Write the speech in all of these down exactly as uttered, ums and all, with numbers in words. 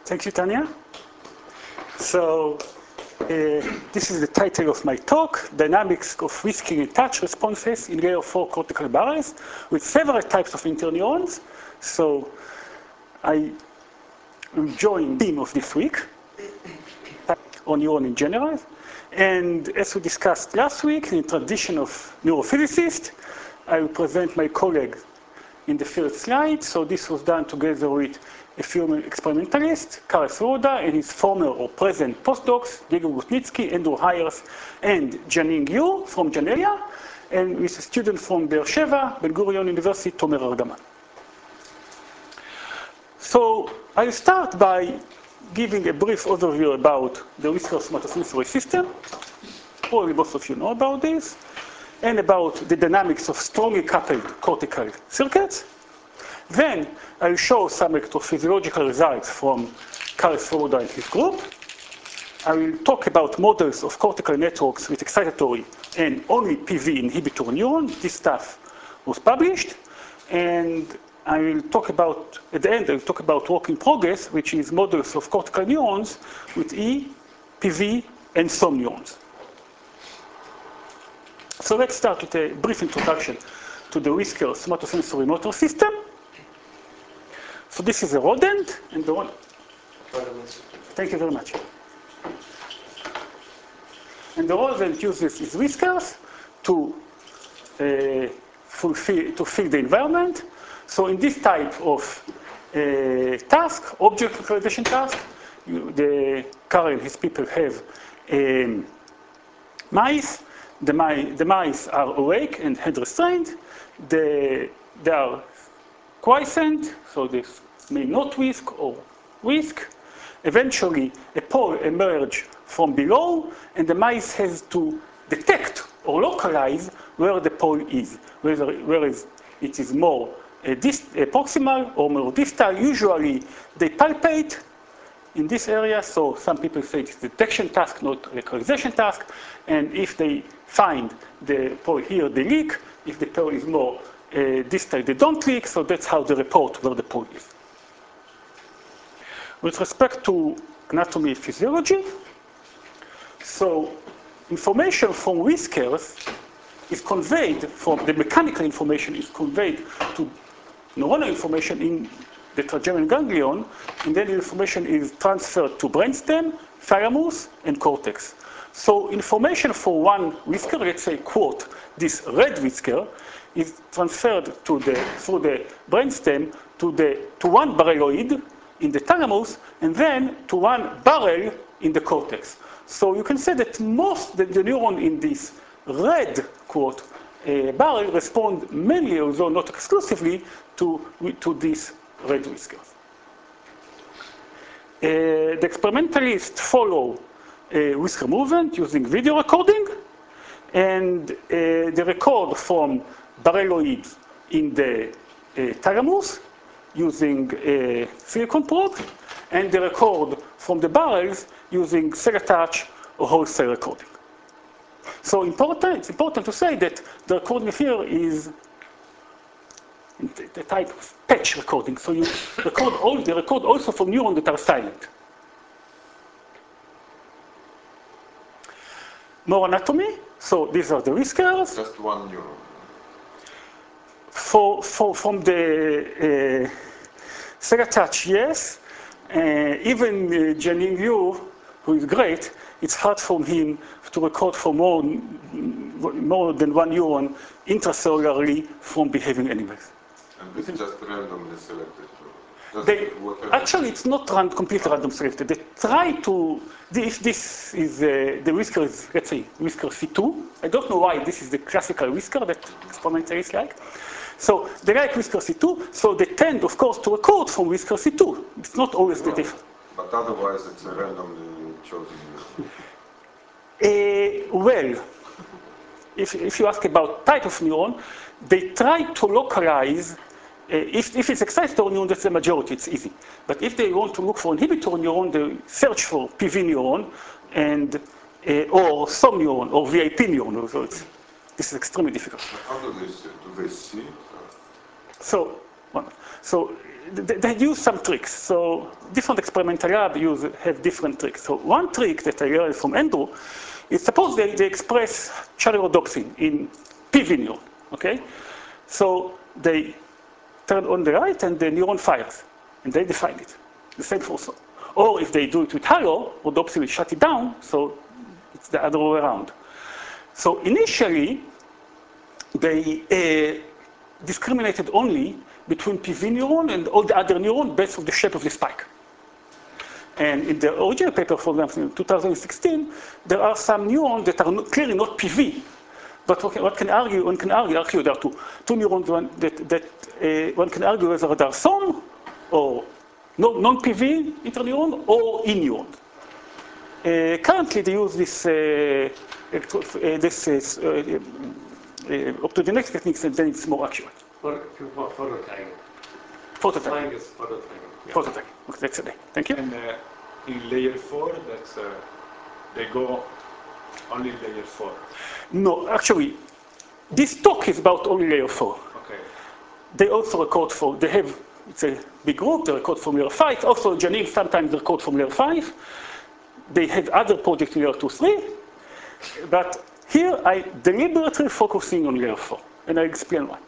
Thank you, Tanya. So, uh, this is the title of my talk, Dynamics of Whisking and Touch Responses in Layer four Cortical Barrels with several types of interneurons. So, I am joining the theme of this week on neuron in general. And as we discussed last week, in the tradition of neurophysicists, I will present my colleague in the first slide. So this was done together with a few experimentalists, Karel Svoboda and his former or present postdocs, Diego Gutnitsky, Andrew Hyers, and Janine Yu from Janelia, and with a student from Be'er Sheva, Ben Gurion University, Tomer Argaman. So I'll start by giving a brief overview about the whisker somatosensory system. Probably most of you know about this, and about the dynamics of strongly coupled cortical circuits. Then I'll show some electrophysiological results from Karel Svoboda and his group. I will talk about models of cortical networks with excitatory and only P V inhibitor neuron. This stuff was published. And I will talk about, at the end, I'll talk about work in progress, which is models of cortical neurons with E, P V, and some neurons. So let's start with a brief introduction to the whisker somatosensory motor system. So this is a rodent, and the one. Thank you very much. And the rodent uses its whiskers to uh, fulfill to fill the environment. So in this type of uh, task, object localization task, you, the Karel and his people have um, mice. The, mice. the mice are awake and head restrained. They, they are quiescent, so they may not whisk or whisk. Eventually, a pole emerges from below, and the mice has to detect or localize where the pole is, whether, whereas it is more uh, dist uh, proximal or more distal. Usually, they palpate in this area, so some people say it's a detection task, not localization task, and if they find the pole here, they leak. If the pole is more uh, distal, they don't leak, so that's how they report where the pole is. With respect to anatomy and physiology, so information from whiskers is conveyed, from the mechanical information is conveyed to neuronal information in the trigeminal ganglion, and then the information is transferred to brainstem, thalamus, and cortex. So information for one whisker, let's say, quote, this red whisker, is transferred to the, through the brainstem to, the, to one barreloid in the thalamus, and then to one barrel in the cortex. So you can say that most the, the neuron in this red, quote, uh, barrel respond mainly, although not exclusively, to, to this red whisker. Uh, the experimentalists follow uh, whisker movement using video recording, and uh, they record from barreloids in the uh, thalamus using a silicon probe, and they record from the barrels using cell attach or whole cell recording. So important, it's important to say that the recording here is the type of patch recording. So you record all, they record also from neurons that are silent. More anatomy. So these are the whiskers. Just one neuron. For, for, from the uh, cell attach, yes. Uh, even uh, Janine Yu, who is great, it's hard for him to record for more, more than one neuron intracellularly from behaving animals. And it's just randomly selected? Just They, actually, it's not ran, completely random selected. They try to, if this is uh, the whisker, is, let's say, whisker C two. I don't know why this is the classical whisker that experimentalists like. So they like whisker C two, so they tend, of course, to record from whisker C two. It's not always well, the difference. But otherwise, it's a randomly chosen neuron. Uh, well, if, if you ask about type of neuron, they try to localize. Uh, if, if it's excitatory neuron, that's the majority, it's easy. But if they want to look for inhibitory neuron, they search for P V neuron and, uh, or some neuron, or V I P neuron. So it's, this is extremely difficult. How do they see? Do they see? So one. So they, they use some tricks. So different experimental labs use have different tricks. So one trick that I learned from Andrew is suppose they, they express channelrhodopsin in P V neuron. Okay, so they turn on the right and the neuron fires, and they define it. The same for so. Or if they do it with halo, rhodopsin will shut it down. So it's the other way around. So initially, they uh, discriminated only between P V neuron and all the other neurons based on the shape of the spike. And in the original paper, for example, in two thousand sixteen, there are some neurons that are not, clearly not P V. But what can argue, one can argue, argue there are two, two neurons one, that, that uh, one can argue whether they are S O M or non-P V interneuron or E-neuron. Uh, currently, they use this, uh, uh, this uh, uh, uh, optogenetic techniques, and then it's more accurate. For, for phototagging. Phototagging. Is phototagging. Yeah. Phototagging. Okay, that's it. Thank you. And uh, in layer four, that's uh, they go only layer four. No, actually, this talk is about only layer four. Okay. They also record for, they have, it's a big group, they record from layer five. Also, Janine sometimes they record from layer five. They have other projects in layer two, three. But here, I deliberately focusing on layer four, and I explain why.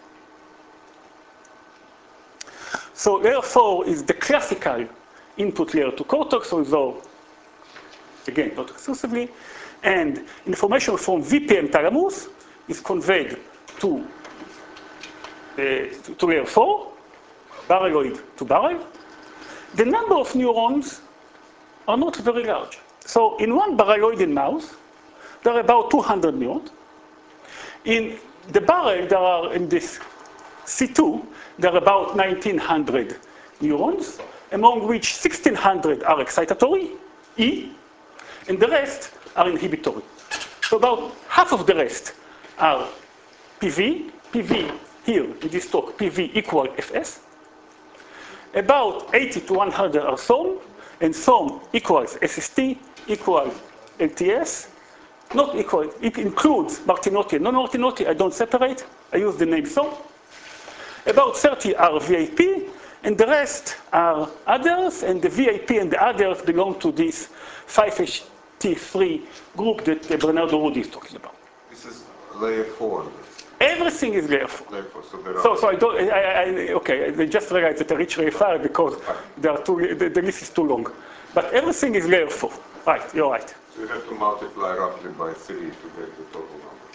So layer four is the classical input layer to cortex, although, again, not exclusively. And information from V P M thalamus is conveyed to, uh, to, to layer four, barreloid to barrel. The number of neurons are not very large. So in one barreloid in mouse, there are about two hundred neurons. In the barrel, there are, in this C two, there are about nineteen hundred neurons, among which sixteen hundred are excitatory, E, and the rest are inhibitory. So about half of the rest are P V. P V here in this talk, P V equal F S. About eighty to one hundred are S O M, and S O M equals S S T equals L T S. Not equal, it includes Martinotti and non-Martinotti. I don't separate. I use the name S O M. About thirty are V I P, and the rest are others, and the V I P and the others belong to this five H T three group that uh, Bernardo Rudi is talking about. This is layer four. Everything is layer four. Layer four. So, there are So, so I don't, I, I, I, okay, I just realized that I reached layer five because there are too, the, the list is too long. But everything is layer four. Right, you're right. So you have to multiply roughly by three to get the total number.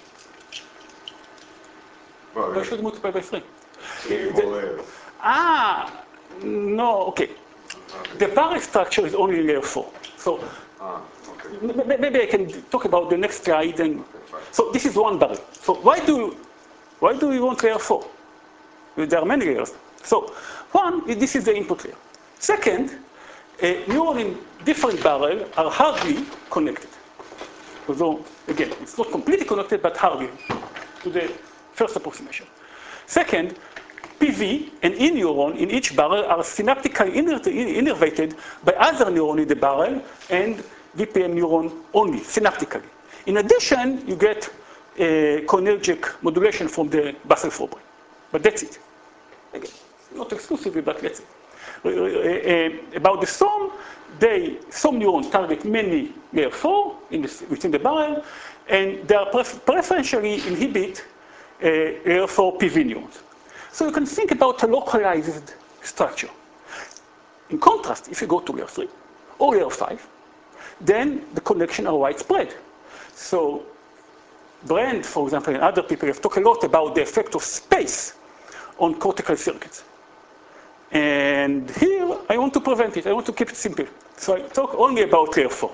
Well, I should multiply by three. three The- more layers. Ah, no, okay. The barrel structure is only layer four. So Ah, okay. m- m- maybe I can talk about the next slide. And so this is one barrel. So why do why do we want layer four? There are many layers. So one, is this is the input layer. Second, a neuron in different barrel are hardly connected. Although, again, it's not completely connected, but hardly to the first approximation. Second, P V and E neuron in each barrel are synaptically inner- innervated by other neuron in the barrel and V P M neuron only, synaptically. In addition, you get a cholinergic modulation from the basal forebrain. But that's it. Again, not exclusively, but that's it. Uh, uh, uh, about the S O M, they, some neurons target many layer four in the, within the barrel, and they are pref preferentially inhibit uh, layer four P V neurons. So you can think about a localized structure. In contrast, if you go to layer three or layer five, then the connections are widespread. So Brand, for example, and other people have talked a lot about the effect of space on cortical circuits. And here, I want to prevent it. I want to keep it simple. So I talk only about layer four.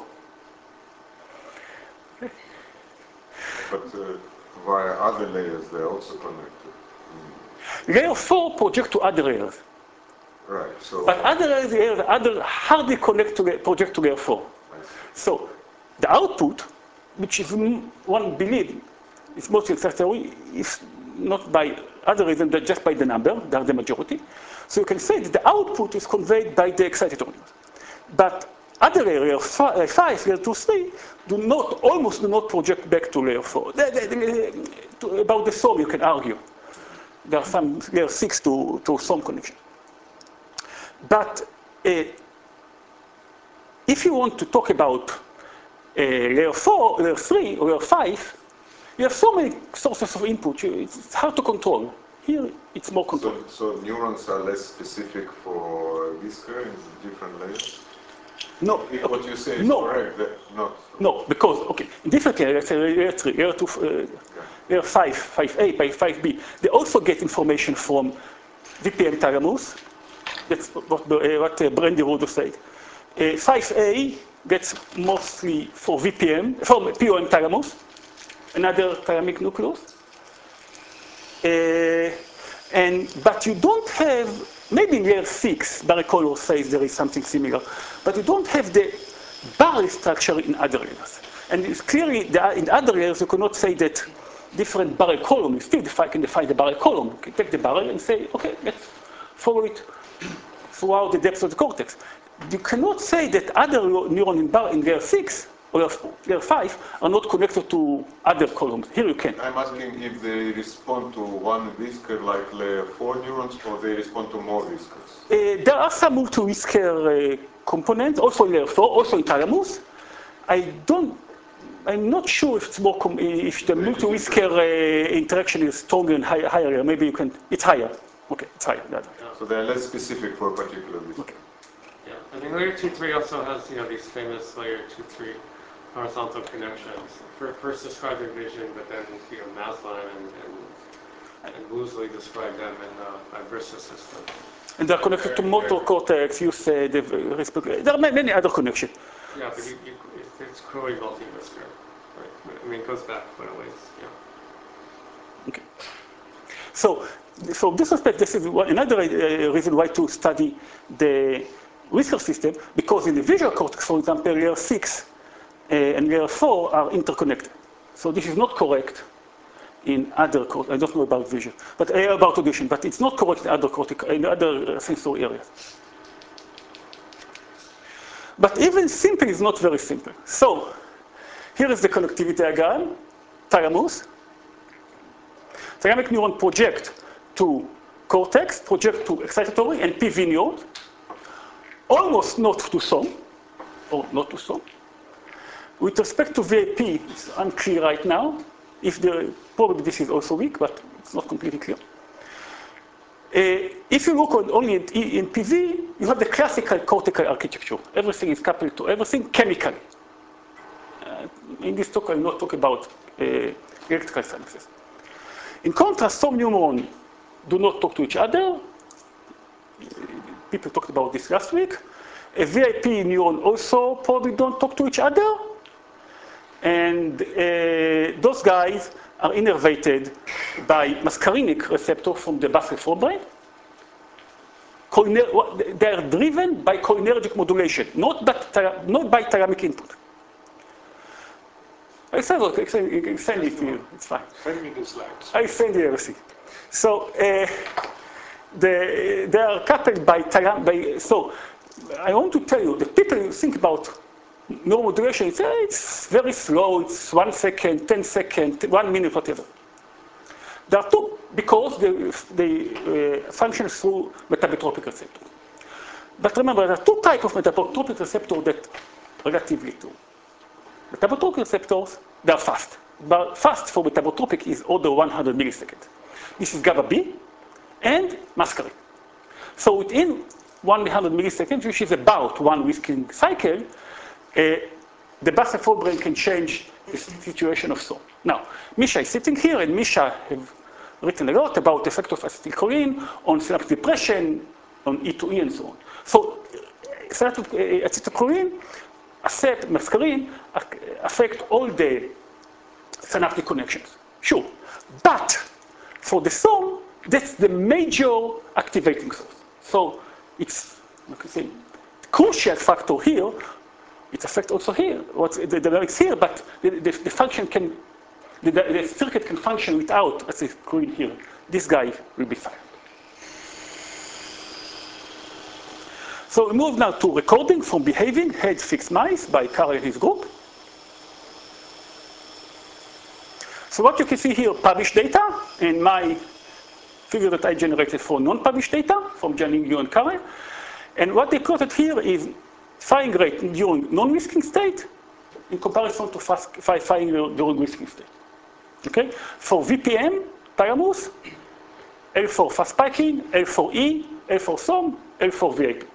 But uh, via other layers, they're also connected. Layer four project to other layers. Right. So. But other layers, other hardly connect to the project to layer four. I see. So the output, which is one believe, is mostly excitatory, is not by other reason than just by the number, they are the majority. So you can say that the output is conveyed by the excitatory. But other layers, five, layer two, three, do not, almost do not project back to layer four. The, the, the, to, about the S O M you can argue. There are some layer six to, to some connection. But uh, if you want to talk about uh, layer four, layer three, or layer five, you have so many sources of input. It's hard to control. Here, it's more control. So, so neurons are less specific for Whisker in different layers? No. If Okay. what you say is no. correct, that not. No, because, okay, in different layers, let's say layer three, layer two, uh, yeah. layer five, five A, five B, they also get information from V P M thalamus. That's what, uh, what uh, Brandy Rudo said. Uh, five A gets mostly for V P M, from P O M thalamus, another thalamic nucleus. Uh, and, but you don't have, maybe in layer six, Barry Color says there is something similar, but you don't have the barrel structure in other layers. And it's clearly, in other layers, you cannot say that different barrel column, you still define, can define the barrel column. You can take the barrel and say, okay, let's follow it throughout the depth of the cortex. You cannot say that other neurons in, bar, in layer six or layer five are not connected to other columns. Here you can. I'm asking if they respond to one whisker like layer four neurons, or they respond to more whiskers. Uh, there are some multi-whisker uh, components, also in layer four, also in thalamus. I don't, I'm not sure if it's more, com if the multi-whisker uh, interaction is stronger and high, higher. Maybe you can, it's higher. Okay, it's higher. Yeah. So they're less specific for a particular whisker. Okay. Yeah, I mean layer two three also has, you know, these famous layer two three horizontal connections. First described in vision, but then, you know, Maslin and, and, and Woosley described them in the Iversa system. And they're connected to motor cortex, you said, there are many other connections. Yeah, but you, you, it's clearly multi-whisker. Right? I mean, it goes back quite a ways, yeah. Okay. So, so in this respect, this is one, another uh, reason why to study the whisker system, because in the visual cortex, for example, layer six uh, and layer four are interconnected. So this is not correct in other cortex. I don't know about vision, but uh, about audition, but it's not correct in other cortex, in other uh, sensory areas. But even simple is not very simple. So here is the connectivity diagram, thalamus. Thalamic neuron project to cortex, project to excitatory and P V neurons, almost not to some, or not to some. With respect to V A P, it's unclear right now. If the, probably this is also weak, but it's not completely clear. Uh, if you look on only in, in P V, you have the classical cortical architecture. Everything is coupled to everything chemically. Uh, in this talk, I will not talk about uh, electrical synapses. In contrast, some neurons do not talk to each other. People talked about this last week. A V I P neuron also probably don't talk to each other. And uh, those guys are innervated by muscarinic receptor from the basal forebrain. They are driven by cholinergic modulation, not by, not by thalamic input. I send, I send, I send it to you, it's fine. Send me the slides. I send you everything. So uh, the, they are coupled by, by, so I want to tell you, the people think about neuromodulation, it's, uh, it's very slow, it's one second, ten seconds, one minute, whatever. There are two, because they, they uh, function through metabotropic receptor. But remember, there are two types of metabotropic receptors that relatively to. Metabotropic receptors, they are fast. But fast for metabotropic is order one hundred milliseconds. This is GABA B and muscarine. So within one hundred milliseconds, which is about one whisking cycle, uh, the basal forebrain can change the situation of so. Now, Misha is sitting here, and Misha have written a lot about the effect of acetylcholine on synaptic depression, on E two E, and so on. So, acetylcholine, acet, muscarine, affect all the synaptic connections. Sure. But for the some, that's the major activating source. So it's, like I say, crucial factor here. It affects also here, what's the dynamics here, but the, the, the function can, the, the circuit can function without acetylcholine here. This guy will be silent. So we move now to recording from behaving head fixed mice by Carl and his group. So what you can see here, published data, and my figure that I generated for non-published data from Jianing, Yu, and Karen. And what they plotted here is firing rate during non-whisking state in comparison to fast, firing during whisking state. Okay? For V P M, Pyramus, L four fast spiking, L four E, L four S O M, L four V I P.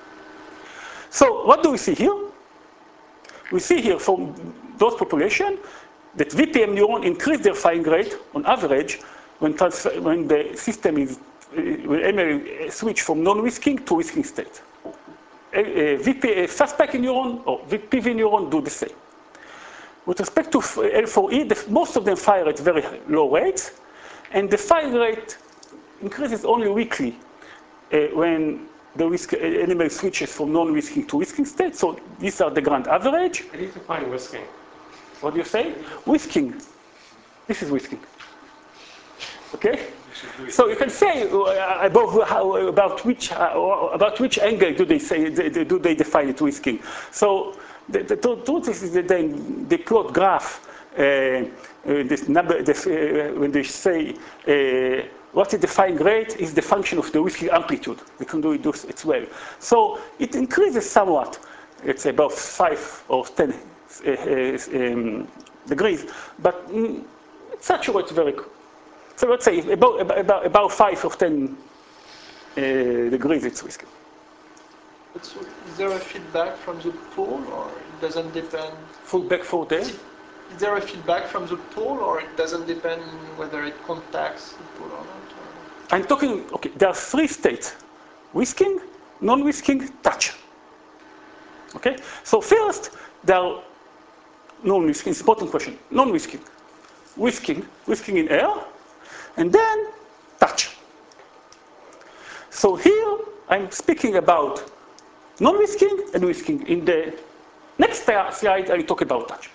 So what do we see here? We see here from those populations that V P M neuron increase their firing rate on average when, transfer, when the system is when M L switch from non-whisking to whisking state. Uh, V P, uh, fast spiking neuron or P V neuron do the same. With respect to L four E, the, most of them fire at very low rates, and the fire rate increases only weakly uh, when the whisk, uh, animal switches from non-whisking to whisking state. So these are the grand average. How do you define whisking? What do you say? Whisking. This is whisking. Okay? So you can say uh, above how, about which uh, about which angle do they say do they define it whisking? So the, the truth is that they, they plot graph uh, uh, this number this, uh, when they say uh, what is the firing rate is the function of the whisking amplitude. They can do it as well. So it increases somewhat. It's about five or ten uh, um, degrees, but mm, it saturates very quickly. So let's say about, about, about five or ten uh, degrees it's whisking. But so is there a feedback from the pool, or it doesn't depend? Feedback for the? Is there a feedback from the pool, or it doesn't depend whether it contacts the pool or not? Or? I'm talking, okay, there are three states. Whisking, non-whisking, touch. Okay? So first, there are non-whisking, it's an important question. Non-whisking. Whisking, whisking in air, and then touch. So here I'm speaking about non-whisking and whisking. In the next slide, I'll talk about touch.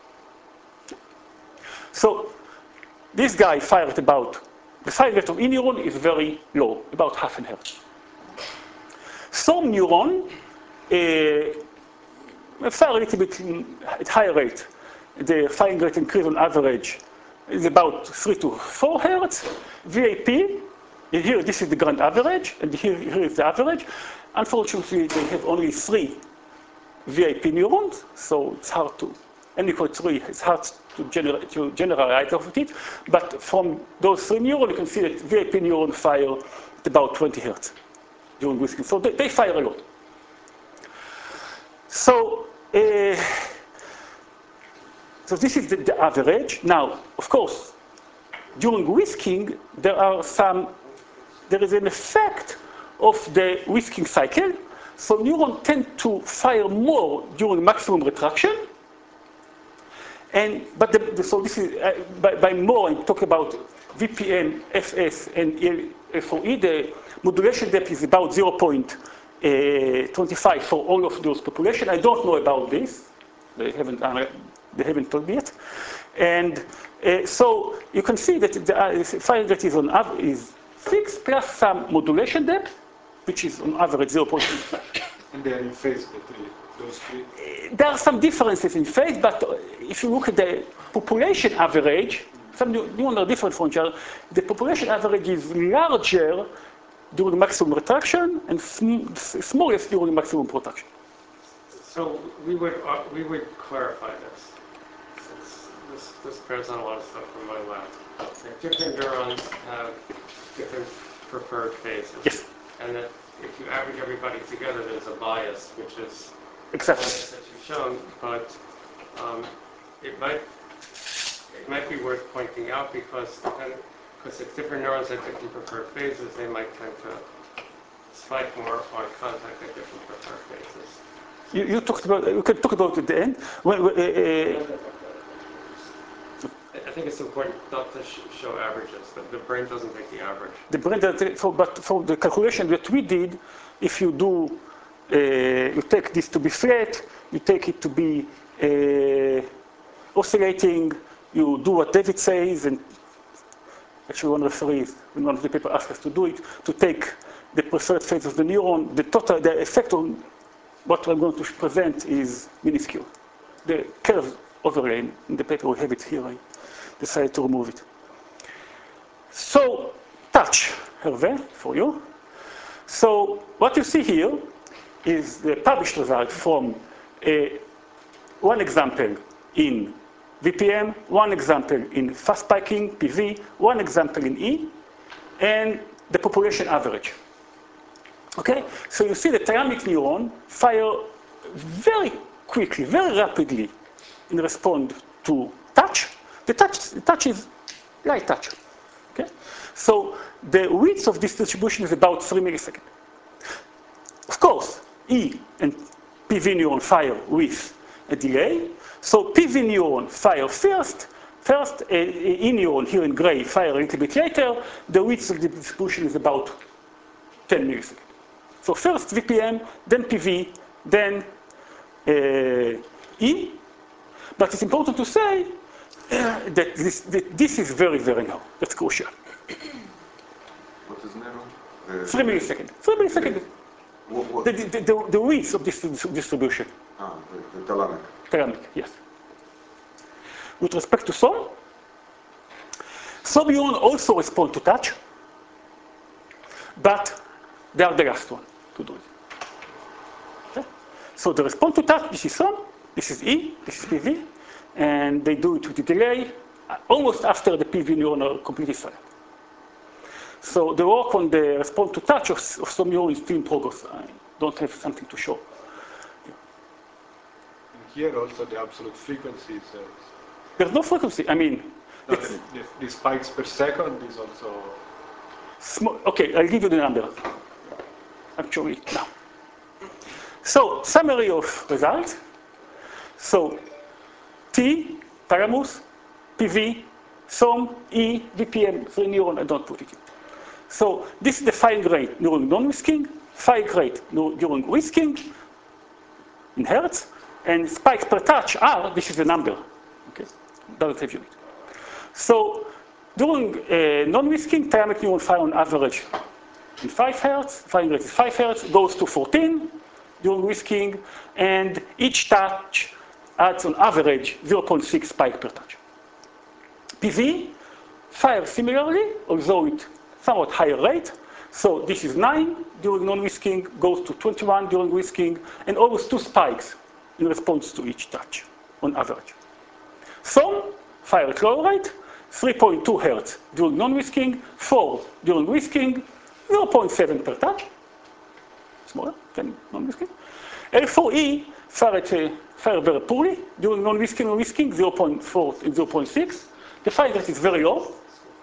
So this guy fired about, the fire rate of E neuron is very low, about half an hertz. Some neuron uh, fire a little bit at higher rate. The firing rate increase on average is about three to four hertz. V I P, here this is the grand average, and here, here is the average. Unfortunately, they have only three V I P neurons, so it's hard to, n equal three, it's hard to, gener to generalize of it. But from those three neurons, you can see that V I P neurons fire at about twenty hertz during whisking. So they, they fire a lot. So, uh, So this is the, the average. Now, of course, during whisking, there are some, there is an effect of the whisking cycle. So neurons tend to fire more during maximum retraction. And, but the, the, so this is, uh, by, by more, I'm talking about V P M, F S, and L four E. The modulation depth is about zero point two five for all of those populations. I don't know about this. They haven't done it. They haven't told me yet. And uh, so you can see that the uh, firing rate is on average is six plus some modulation depth, which is on average zero point two. And they are in phase, the three, those three? There are some differences in phase, but if you look at the population average, some neurons are different from each other. The population average is larger during maximum retraction and sm smallest during maximum protraction. So we would uh, we would clarify this. Since this this bears on a lot of stuff from my lab. That different neurons have different preferred phases. Yes. And that if you average everybody together, there's a bias, which is Exactly. the bias that you've shown. But um, it might it might be worth pointing out because because if different neurons have different preferred phases, they might tend to spike more on contact at different preferred phases. You, you talked about, you can talk about it at the end. When, uh, uh, I think it's important not to sh show averages. The, the brain doesn't take the average. the brain, that, for, but for the calculation that we did, if you do, uh, you take this to be flat, you take it to be uh, oscillating, you do what David says, and actually one referee, when one of the people asked us to do it, to take the preferred phase of the neuron, the total, the effect on what I'm going to present is minuscule. The curve overlay in the paper, we have it here. I decided to remove it. So, touch. Hervé for you. So what you see here is the published result from a, one example in V P M, one example in fast spiking, P V, one example in E, and the population average. Okay? So you see the thalamic neuron fire very quickly, very rapidly in response to touch. The touch, the touch is light touch. Okay? So the width of this distribution is about three milliseconds. Of course, E and P V neuron fire with a delay. So P V neuron fire first. First, uh, E neuron here in gray fire a little bit later. The width of the distribution is about ten milliseconds. So first V P M, then P V, then uh, E. But it's important to say uh, that, this, that this is very, very narrow. That's crucial. What is narrow? The, Three milliseconds. Three milliseconds. What, what? The, the, the, the width of this distribution. Ah, the, the thalamic. Thalamic, yes. With respect to some, some neurons also respond to touch, but they are the last one to do it. Okay? So they respond to touch, this is some, this is E, this is P V, and they do it with a delay almost after the P V neuron are completely silent. So the work on the response to touch of, of some neurons is still in progress. I don't have something to show. And here also the absolute frequency is. Uh, There's no frequency. I mean, no, the, the, the spikes per second is also. Small, okay, I'll give you the number. Actually, now. So, summary of results. So, T, thalamus, P V, S O M, E, V P M, three neuron, I don't put it in. So, this is the firing rate during non-whisking, firing rate during whisking in hertz, and spikes per touch are, this is the number. Okay, doesn't have unit. So, during uh, non-whisking, thalamic neuron fire on average in five hertz, firing rate is five hertz, goes to fourteen during whisking, and each touch adds on average zero point six spike per touch. P V fires similarly, although at somewhat higher rate. So this is nine during non-whisking, goes to twenty-one during whisking, and almost two spikes in response to each touch on average. Some fire at lower rate, three point two hertz during non-whisking, four during whisking, zero point seven per touch, smaller than non-whisking. L four E fire, at, uh, fire very poorly during non-whisking and whisking, zero point four and zero point six. The fire rate is very low.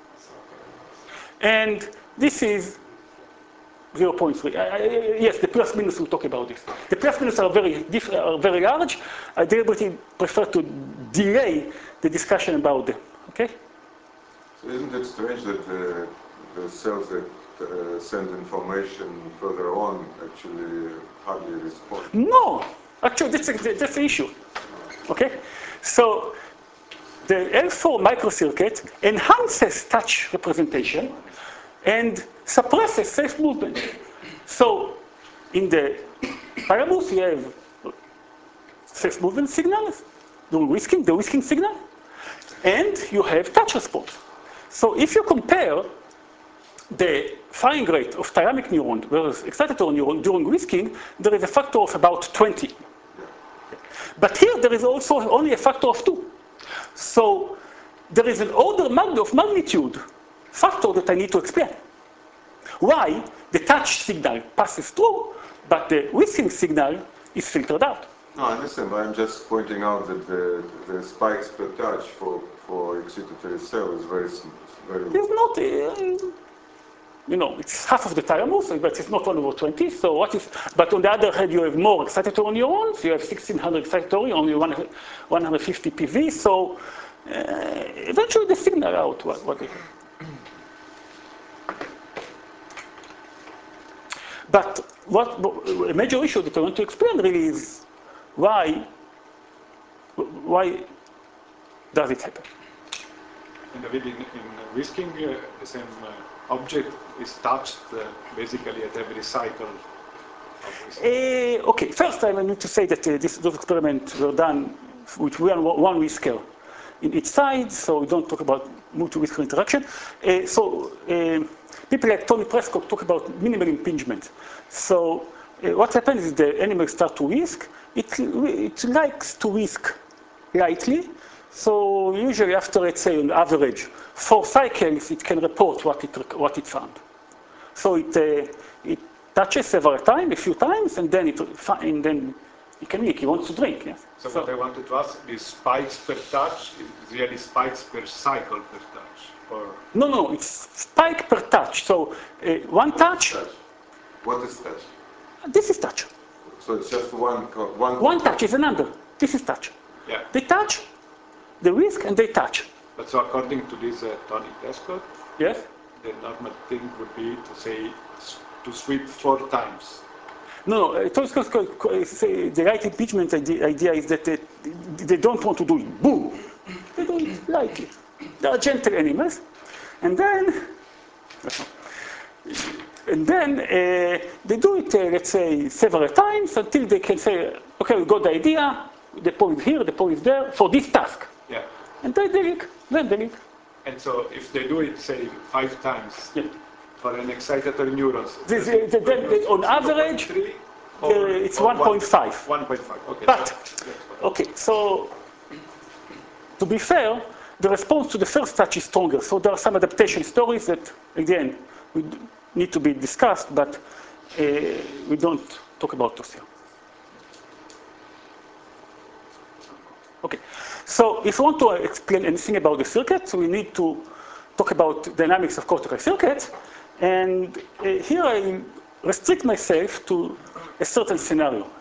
And this is zero point three. Uh, yes, the plus minus, we'll talk about this. The plus minus are very, are very large. I deliberately prefer to delay the discussion about them. Okay? So isn't it strange that the, the cells that uh, send information further on actually hardly respond? No, actually that's, a, that's the issue. Okay? So the L four microcircuit enhances touch representation and suppresses safe movement. So in the thalamus, you have safe movement signals, during whisking, the whisking signal, and you have touch response. So if you compare the firing rate of thalamic neuron versus excitatory neuron during whisking, there is a factor of about twenty. But here there is also only a factor of two. So there is an order of magnitude factor that I need to explain. Why the touch signal passes through, but the whisking signal is filtered out. No, I understand, but I'm just pointing out that the, the spikes per touch for, for excitatory cell is very small. Very It's not, uh, you know, it's half of the thalamus, but it's not one over twenty. So what is, but on the other hand, you have more excitatory neurons. You have sixteen hundred excitatory, only one hundred fifty P V. So uh, eventually they signal out what, what they have. But what a major issue that I want to explain really is why, why does it happen? And David, in, in whisking, uh, the same uh, object is touched uh, basically at every cycle of whisking. Uh, okay, first I need to say that uh, this, those experiments were done with one, one whisker in each side, so we don't talk about multi-whisker interaction. Uh, so uh, people like Tony Prescott talk about minimal impingement. So uh, what happens is the animals start to whisk. It, it likes to whisk lightly. So usually after, let's say, on average, four cycles, it can report what it, what it found. So it, uh, it touches several times, a few times, and then it, and then it can leak. He wants to drink. Yes. So, so what I wanted to ask is spikes per touch, is really spikes per cycle per touch? Or? No, no, it's spike per touch. So uh, one touch. Touch. What is touch? This is touch. So it's just one one. One touch is a number. This is touch. Yeah. They touch, they whisk, and they touch. But so according to this uh, Tony Prescott, Yes. the normal thing would be to say to sweep four times. No, no. Tony Prescott say the right impingement idea, idea is that they, they don't want to do it boom. They do it lightly. They are gentle animals, and then. And then uh, they do it, uh, let's say, several times until they can say, okay, we got the idea, the pole is here, the pole is there, for this task. Yeah. And then they leak, then they leak. And so if they do it, say, five times Yeah. for an excitatory neurons, This, uh, the, the, the, on average, three, uh, or, it's or one point five. one point five, okay. But, so, okay, so to be fair, the response to the first touch is stronger. So there are some adaptation stories that, again, we need to be discussed, but uh, we don't talk about those here. Okay, so if we want to explain anything about the circuit, so we need to talk about dynamics of cortical circuits. And uh, here I restrict myself to a certain scenario.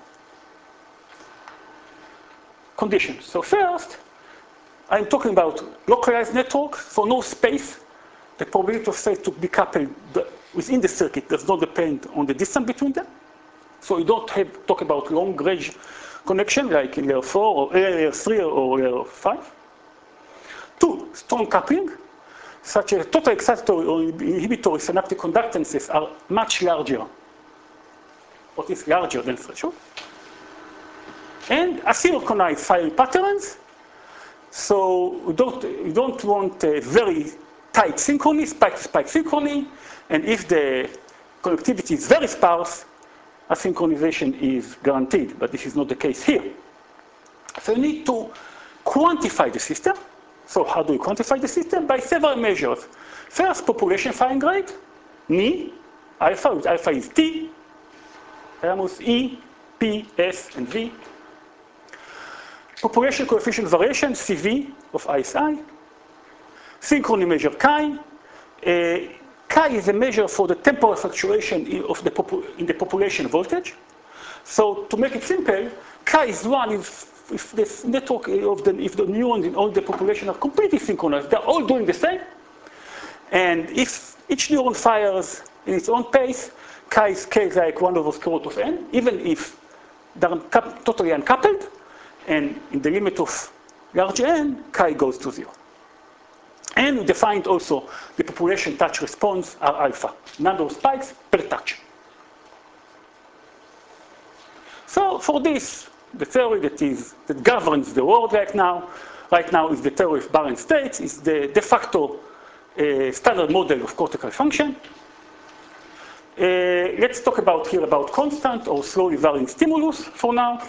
Conditions. So first, I'm talking about localized networks, so no space. The probability of states to be coupled within the circuit does not depend on the distance between them. So you don't have talk about long range connection like in layer four or layer three or layer five. Two, strong coupling, such as total excitatory or inhibitory synaptic conductances are much larger, or at least larger than threshold. And asynchronized firing patterns. So we don't, we don't want a very tight synchrony, spike-to-spike synchrony, and if the connectivity is very sparse, asynchronization is guaranteed, but this is not the case here. So you need to quantify the system. So how do you quantify the system? By several measures. First, population firing rate, Ni, alpha, which alpha is T, Ramus E, P, S, and V. Population coefficient variation, C V, of I S I. Synchrony measure chi. Uh, chi is a measure for the temporal fluctuation in, of the in the population voltage. So to make it simple, chi is one if, if the network of the, if the neurons in all the population are completely synchronized, they're all doing the same. And if each neuron fires in its own pace, chi scales like one over square root of n, even if they're totally uncoupled, and in the limit of large n, chi goes to zero. And we defined also the population touch response are alpha, number of spikes per touch. So for this, the theory that is that governs the world right now, right now is the theory of Barren states, is the de facto uh, standard model of cortical function. Uh, let's talk about here about constant or slowly varying stimulus for now.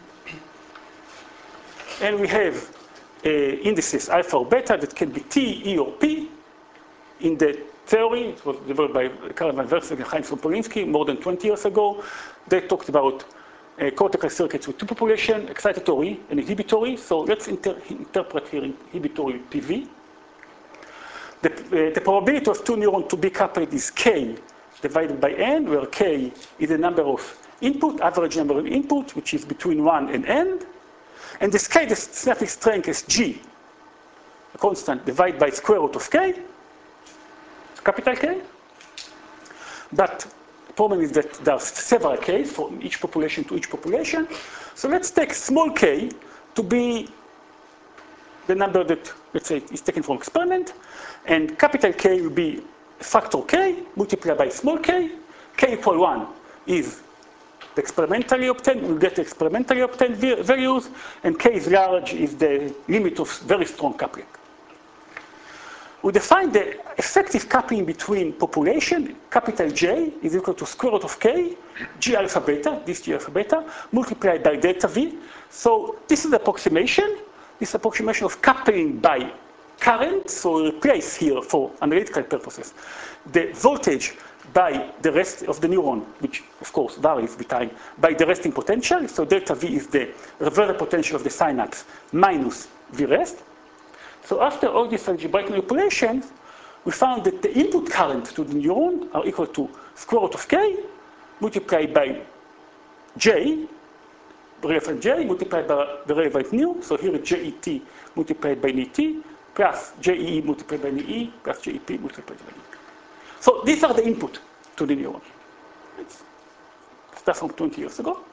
And we have uh, indices alpha or beta that can be T, E, or P. In the theory, it was developed by Karl van Versweg and Heinz von Polinsky more than twenty years ago. They talked about uh, cortical circuits with two populations, excitatory and inhibitory. So let's inter interpret here inhibitory P V. The, uh, the probability of two neurons to be coupled is K divided by N, where K is the number of input, average number of input, which is between one and N. And the scale, the synaptic strength is G, a constant divided by square root of K, capital K. But the problem is that there are several Ks from each population to each population. So let's take small k to be the number that, let's say, is taken from experiment. And capital K will be factor K multiplied by small k. K equal one is the experimentally obtained, we'll get experimentally obtained values, and K is large is the limit of very strong coupling. we define the effective coupling between population, capital J is equal to square root of K, G alpha beta, this G alpha beta, multiplied by delta V. So this is the approximation, this approximation of coupling by current, so we replace here for analytical purposes the voltage by the rest of the neuron, which of course varies with time, by the resting potential. So delta V is the reverse potential of the synapse minus V rest. So after all these algebraic manipulations, we found that the input current to the neuron are equal to square root of K multiplied by J, relevant J, multiplied by the relevant nu. So here it's J E T multiplied by N E T, plus J E E multiplied by N E E, plus J E P multiplied by N E P. So these are the input to the neuron. It's stuff from twenty years ago.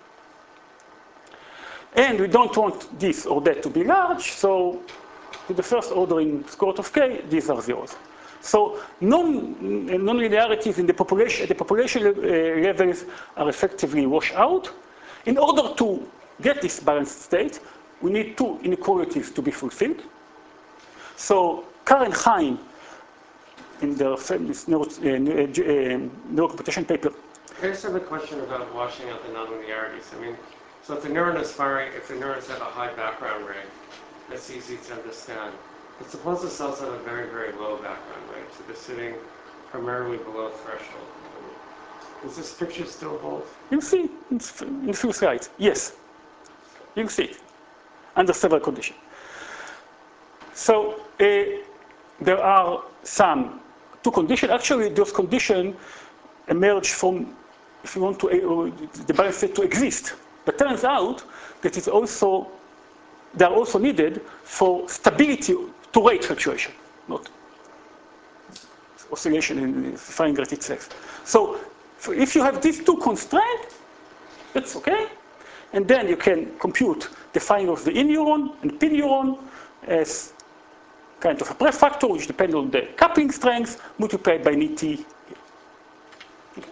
And we don't want this or that to be large, so to the first order in square root of K, these are zeros. So non, non-linearities in the population, at the population uh, levels are effectively washed out. In order to get this balanced state, we need two inequalities to be fulfilled. So Carr and Chaim, in their famous neuro, uh, uh, neurocomputation paper. I just have a question about washing out the nonlinearities. I mean, so if the neuron is firing, if the neurons have a high background rate, that's easy to understand. But suppose the cells have a very, very low background rate, so they're sitting primarily below threshold. Does this picture still hold? You see in a few slides, yes. You see it under several conditions. So uh, there are some two conditions. Actually, those conditions emerge from, if you want to, uh, the balance state to exist. But turns out that it's also, they are also needed for stability to rate fluctuation, not oscillation in the fine rate itself. So, so if you have these two constraints, that's okay. And then you can compute the finding of the in neuron and p neuron as kind of a prefactor, which depends on the coupling strength multiplied by N E T. Okay.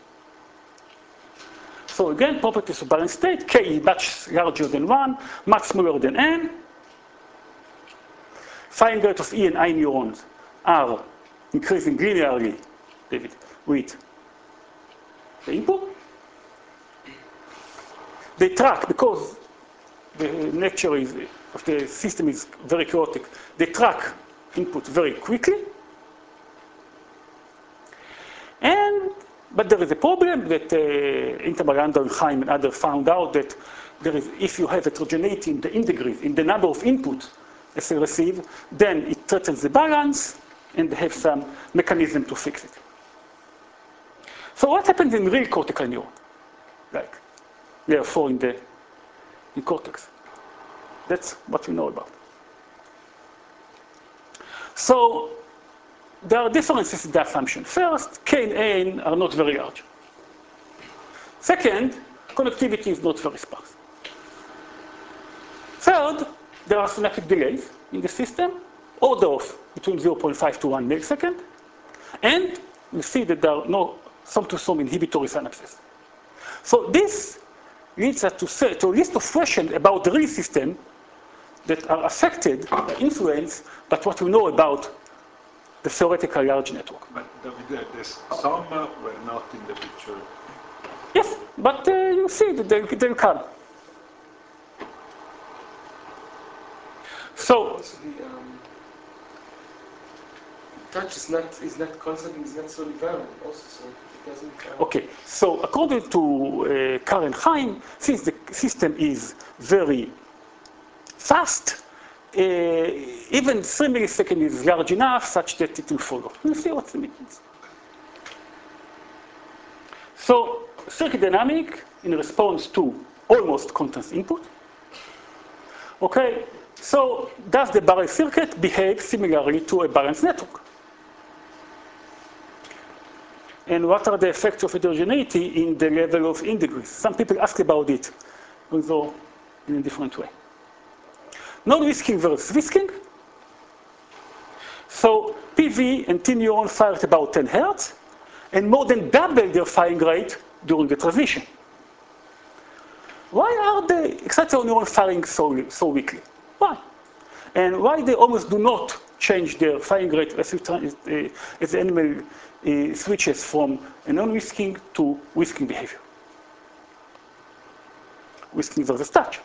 So again, properties of balanced state, K is much larger than one, much smaller than N. Fine rate of E and I neurons are increasing linearly, David, with the input. They track, because the nature is, of the system is very chaotic, they track input very quickly. And, but there is a problem that uh, Intermariando and Chaim and others found out that there is, if you have heterogeneity in the integers, in the number of inputs as they receive, then it threatens the balance, and they have some mechanism to fix it. So what happens in real cortical neuron? Like layer four in the in cortex. That's what we know about. So there are differences in the assumption. First, K and N are not very large. Second, connectivity is not very sparse. Third, there are synaptic delays in the system, order of between zero point five to one millisecond. And you see that there are no sum-to-sum inhibitory synapses. So this leads us to, say, to a list of questions about the real system that are affected, influenced, by what we know about the theoretical large network. But David, the some were not in the picture. Yes, but uh, you see that they, they'll come. So, the um, touch is not is not constant, is not solely variable also, so it doesn't. Uh, okay, so according to uh, Carr and Chaim, since the system is very fast, uh, even three milliseconds is large enough such that it will follow. We'll see what it means. So, circuit dynamic in response to almost constant input. Okay, so does the barrel circuit behave similarly to a balanced network? And what are the effects of heterogeneity in the level of integers? Some people ask about it, although in a different way. Non-whisking versus whisking. So P V and T neuron fire at about ten hertz, and more than double their firing rate during the transition. Why are the excitatory neurons firing so, so weakly? Why? and why they almost do not change their firing rate as, you try, uh, as the animal uh, switches from a non-whisking to whisking behavior. Whisking versus touch.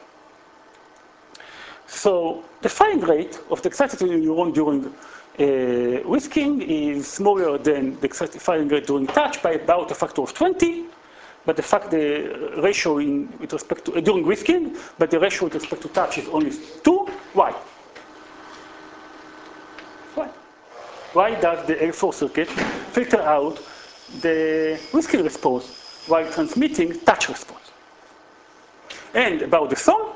So the firing rate of the excited neuron during uh, whisking is smaller than the excited firing rate during touch by about a factor of twenty, but the fact the ratio in with respect to uh, during whisking, but the ratio with respect to touch is only two. Why? Why? Why does the L four circuit filter out the whisking response while transmitting touch response? And about the sum,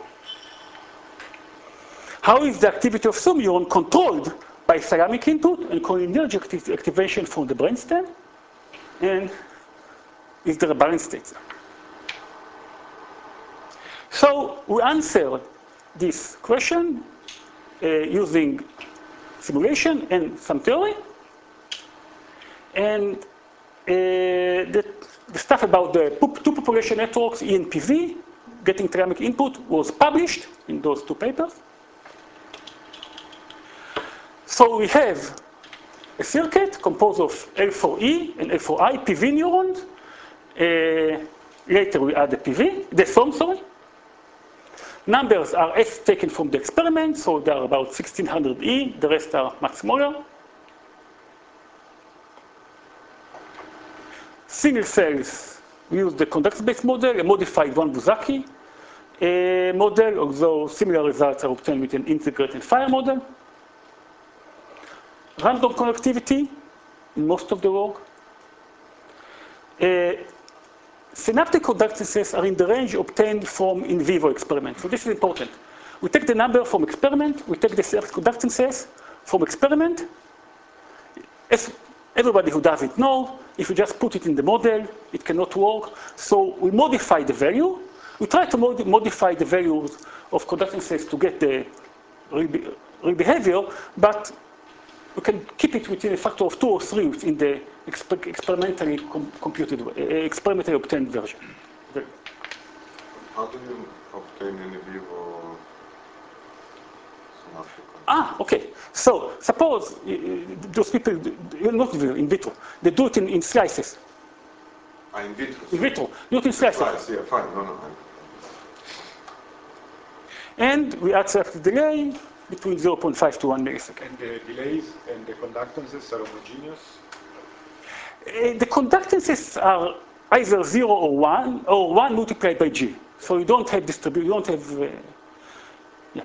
how is the activity of some neuron controlled by thalamic input and cholinergic acti activation from the brainstem? And is there a balance state there? So we answered this question uh, using simulation and some theory. And uh, the, the stuff about the two population networks, E and P V, getting thalamic input, was published in those two papers. So we have a circuit composed of L four E and L four I P V neurons. Uh, later we add the P V, the sum, sorry. Numbers are S taken from the experiment, so they are about sixteen hundred E, the rest are much smaller. Single cells, we use the conductance-based model, a modified one Buzaki uh, model, although similar results are obtained with an integrated fire model. Random connectivity in most of the work. Uh, synaptic conductances are in the range obtained from in vivo experiments. So this is important. We take the number from experiment, we take the synaptic conductances from experiment. As everybody who does it knows, if you just put it in the model, it cannot work. So we modify the value. We try to mod modify the values of conductances to get the real, be real behavior, but we can keep it within a factor of two or three in the exper experimentally com computed, uh, experimentally obtained version. How do you obtain in vivo synaptic? Ah, okay. So suppose uh, those people, not in vitro, they do it in, in slices. Ah, in vitro. In vitro, do it in slices. Slice, yeah, fine. No, no. And we add selective delay between zero point five to one millisecond. And the delays and the conductances are homogeneous? Uh, the conductances are either zero or one, or one multiplied by G. So you don't have distribution, you don't have, uh, yeah.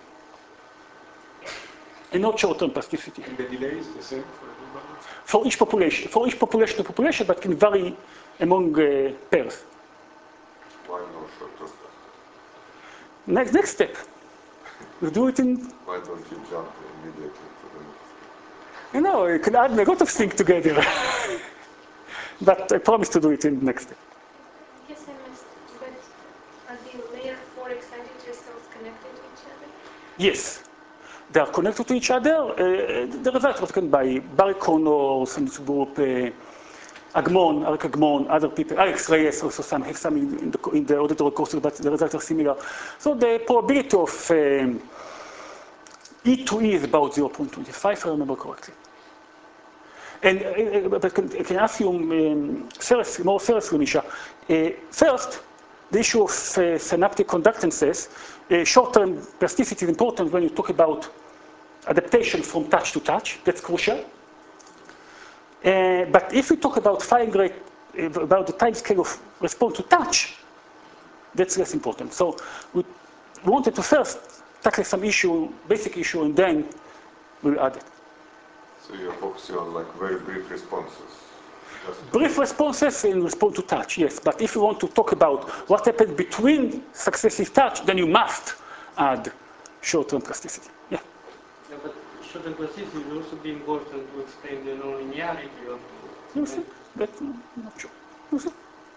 And not short-term plasticity. And the delay is the same for everybody? For each population, for each population to population, but can vary among uh, pairs. Why no short-term? Next, next step. We do it in. Why don't you jump immediately to the next step? You know, you can add a lot of things together. But I promise to do it in the next step. I guess I missed, but are the layer four excited crystals connected to each other? Yes. They are connected to each other. Uh, the result was taken by Barry Connors and this group, uh, Agmon, Arik Agmon, other people, Alex Reyes also some have some in, in, the, in the auditory course, but the results are similar. So the probability of um, E to E is about zero point two five, if I remember correctly. And uh, but I can, I can ask you um, serious, more seriously, Misha. Uh, first, the issue of uh, synaptic conductances, uh, short-term plasticity is important when you talk about adaptation from touch to touch. That's crucial. Uh, but if we talk about firing rate, uh, about the time scale of response to touch, that's less important. So we wanted to first tackle some issue, basic issue, and then we'll add it. So you're focusing on like very brief responses. Just Brief responses in response to touch, yes. But if you want to talk about what happened between successive touch, then you must add short-term plasticity. Yeah. Yeah, but short-term plasticity will also be important to explain the nonlinearity of. You see? That's not true. You see?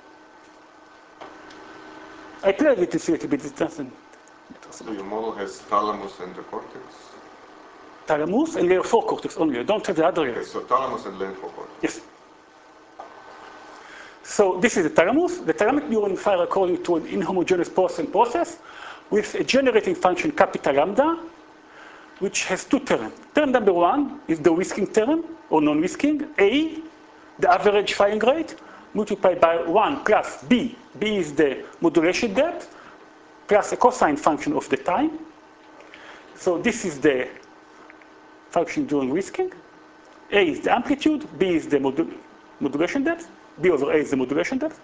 I played with this a little bit. It doesn't. so your model has thalamus and the cortex. Thalamus and layer four cortex only. I don't have the other Okay, layers. so thalamus and layer four cortex. Yes. So this is the thalamus. The thalamic neuron fire according to an inhomogeneous process process with a generating function capital lambda, which has two terms. Term number one is the whisking term, or non-whisking, A, the average firing rate, multiplied by one plus B. B is the modulation depth, plus a cosine function of the time. So this is the function during whisking. A is the amplitude, B is the modu modulation depth, B over A is the modulation depth.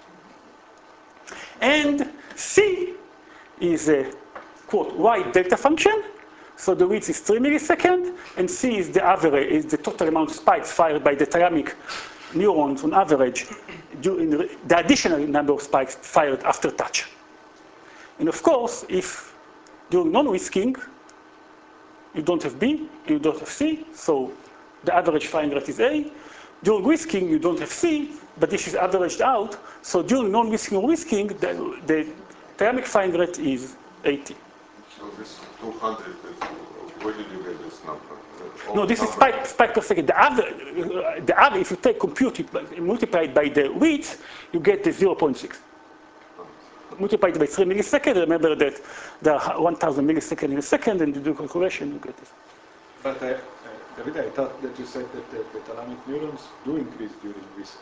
And C is a, quote, Y delta function. So the width is three milliseconds, and C is the average, is the total amount of spikes fired by the thalamic neurons on average, during the additional number of spikes fired after touch. And of course, if during non-whisking, you don't have B, and you don't have C, so the average firing rate is A. During whisking, you don't have C, but this is averaged out, so during non-whisking or whisking, the, the thalamic firing rate is eighty. So this two hundred, where did you get this number? All No, this is number? spike, spike per second. The average, the average, if you take compute it, multiply it by the width, you get the zero point six. Multiply it by three milliseconds, remember that there are one thousand milliseconds in a second, and you do calculation, you get this. But uh, uh, David, I thought that you said that the, the thalamic neurons do increase during whisking.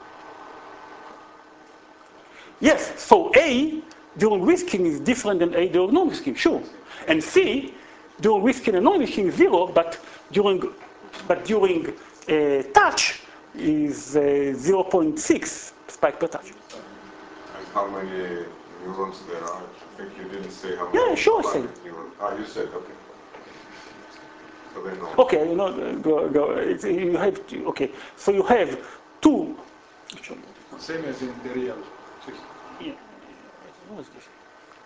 Yes, so A during whisking is different than A during non-whisking, sure. And C during whisking and non-whisking is zero, but during, but during uh, touch is uh, zero point six spike per touch. And how many neurons there are? I think you didn't say how many. Yeah, sure, I said. Neurons. Ah, you said, okay. So they know. Okay, you know, go, go, it's, you have, to, okay, so you have two. Same as in the real system. Yeah. What is this?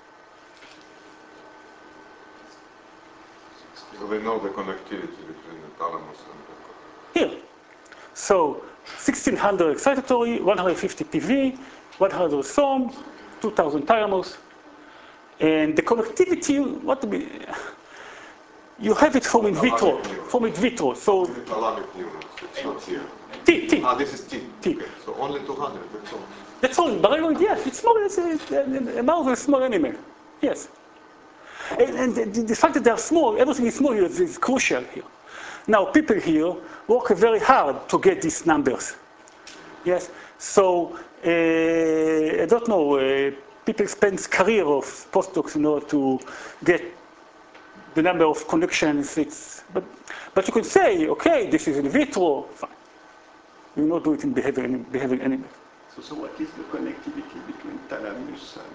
So they know the connectivity between the thalamus and the... Here. So sixteen hundred excitatory, one hundred fifty P V, one hundred thom, two thousand thalamus. And the connectivity, what to be, you have it from in vitro, from in vitro. So The thalamic neurons, it's not here. T, T. Ah, this is T. T. Okay, so only two hundred, that's all. That's all. But yes, it's small. It's a, a mouse is a small animal. Yes. And, and the, the fact that they are small, everything is small here is, is crucial here. Now, people here work very hard to get these numbers. Yes. So uh, I don't know. Uh, people spend career of postdocs in order to get the number of connections. It's but but you can say, okay, this is in vitro. Fine. You will not do it in behaving behaving animals. So, so what is the connectivity between thalamus and...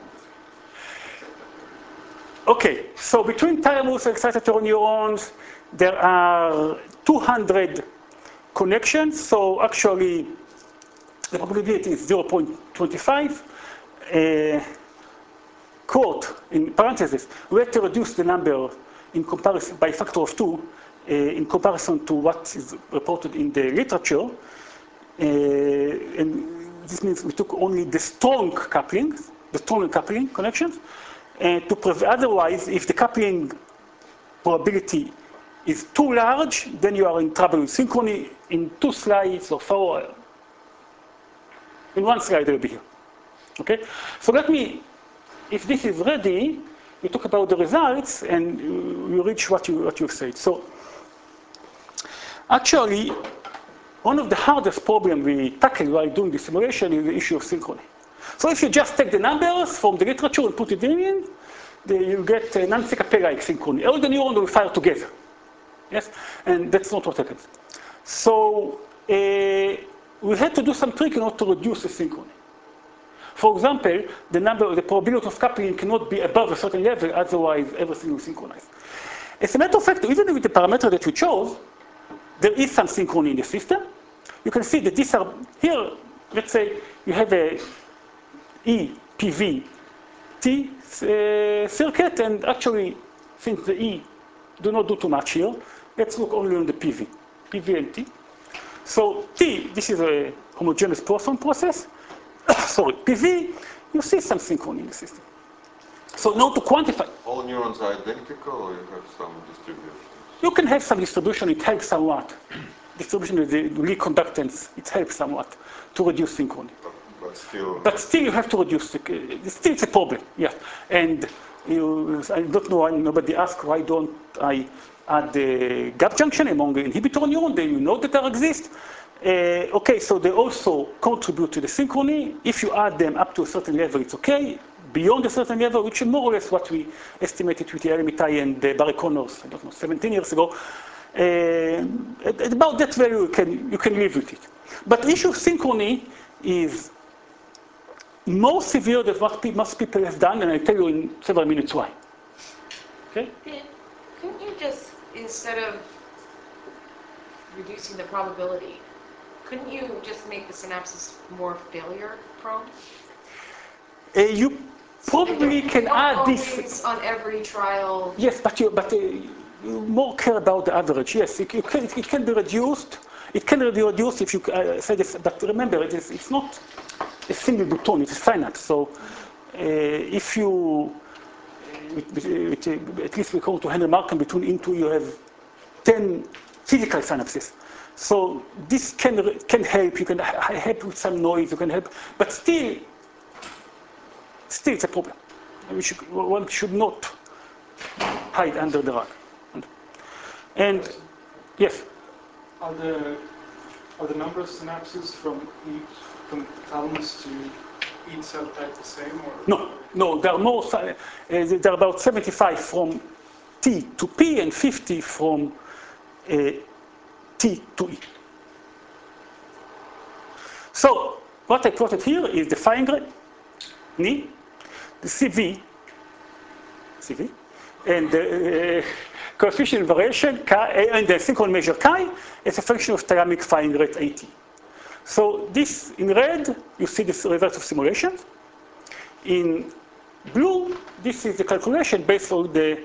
Okay, so between thalamus and excitatory neurons, there are two hundred connections. So actually, the probability is zero point two five. Uh, quote, in parentheses, we have to reduce the number in comparison by a factor of two uh, in comparison to what is reported in the literature. Uh, and this means we took only the strong coupling, the strong coupling connections, and to prevent, otherwise, if the coupling probability is too large, then you are in trouble with synchrony in two slides or four. In one slide, they'll be here. Okay? So let me, if this is ready, we talk about the results and you reach what you what you've said. So actually, one of the hardest problems we tackle while doing the simulation is the issue of synchrony. So if you just take the numbers from the literature and put it in, then you get a Nancy Capella-like synchrony. All the neurons will fire together. Yes? And that's not what happens. So uh, we had to do some trick in order to reduce the synchrony. For example, the number, the probability of coupling cannot be above a certain level, otherwise everything will synchronize. As a matter of fact, even with the parameter that we chose, there is some synchrony in the system. You can see that these are, here, let's say you have a E, P V, T uh, circuit, and actually, since the E do not do too much here, let's look only on the P V, P V and T. So T, this is a homogeneous Poisson process. Sorry, P V, you see some synchrony in the system. So now to quantify. All neurons are identical, or you have some distribution? You can have some distribution, it helps somewhat. Distribution of the Lie conductance, it helps somewhat to reduce synchrony. But, but still... But still you have to reduce, the, still it's a problem, yeah. And You, I don't know why nobody asked why don't I add the gap junction among the inhibitor neuron, then you know that they exist. Uh, okay, so they also contribute to the synchrony. If you add them up to a certain level, it's okay. Beyond a certain level, which is more or less what we estimated with Yael Amitai and uh, Barry Connors, I don't know, seventeen years ago. Uh, at, at about that value, you can, you can live with it. But the issue of synchrony is more severe than what pe most people have done, and I'll tell you in several minutes why. Okay? Couldn't you just, instead of reducing the probability, couldn't you just make the synapses more failure prone? Uh, you probably you can don't add always this. On every trial. Yes, but you, but uh, you more care about the average. Yes, it, you can, it can be reduced. It can be reduced if you uh, say this, but remember, it is, it's not a single button, it's a synapse. So uh, if you, with, with, with, at least we call to Henry Markham, between into you have ten physical synapses. So this can, can help, you can help with some noise, you can help, but still, still it's a problem. We should, one should not hide under the rug. And yes? Are the, are the number of synapses from each, from thalamus to each cell type the same? Or? No, no, there are more, uh, there are about seventy-five from T to P and fifty from uh, T to E. So, what I plotted here is the firing rate, N I, the C V, C V, and the uh, coefficient variation, chi, and the synchron measure chi, as a function of dynamic firing rate AT. So this, in red, you see the result of simulation. In blue, this is the calculation based on the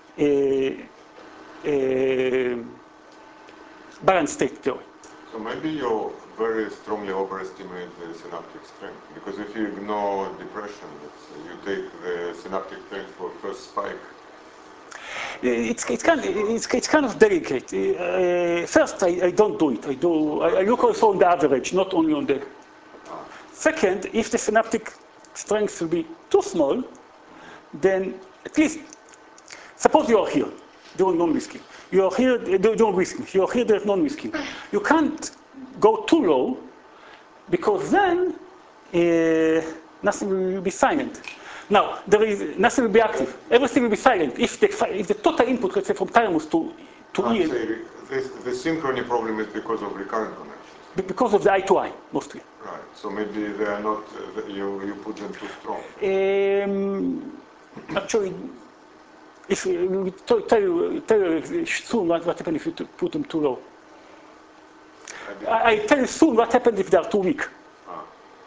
uh, uh, balanced state theory. So maybe you very strongly overestimate the synaptic strength, because if you ignore depression, you take the synaptic strength for first spike. It's, it's, kind, of, it's, it's kind of delicate. Uh, first, I, I don't do it. I, do, I, I look also on the average, not only on the... Second, if the synaptic strength will be too small, then at least, suppose you are here, doing non-whisking. You are here doing whisking. You are here doing non-whisking. You can't go too low, because then uh, nothing will be silent. Now, there is, nothing will be active. Everything will be silent. If the, if the total input, let's say from thalamus to, to ah, E... So the, the synchrony problem is because of recurrent connections? Because of the eye to eye, mostly. Right. So maybe they are not, uh, you, you put them too strong. Um, actually, if we tell, tell you, tell you soon what, what happens if you put them too low. I, I tell you soon what happens if they are too weak. Ah.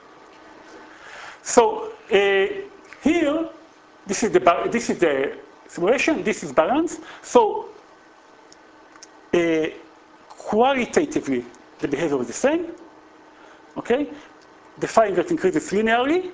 So uh, here, this is the this is the simulation. This is balance. So uh, qualitatively, the behavior is the same. Okay, the firing rate increases linearly.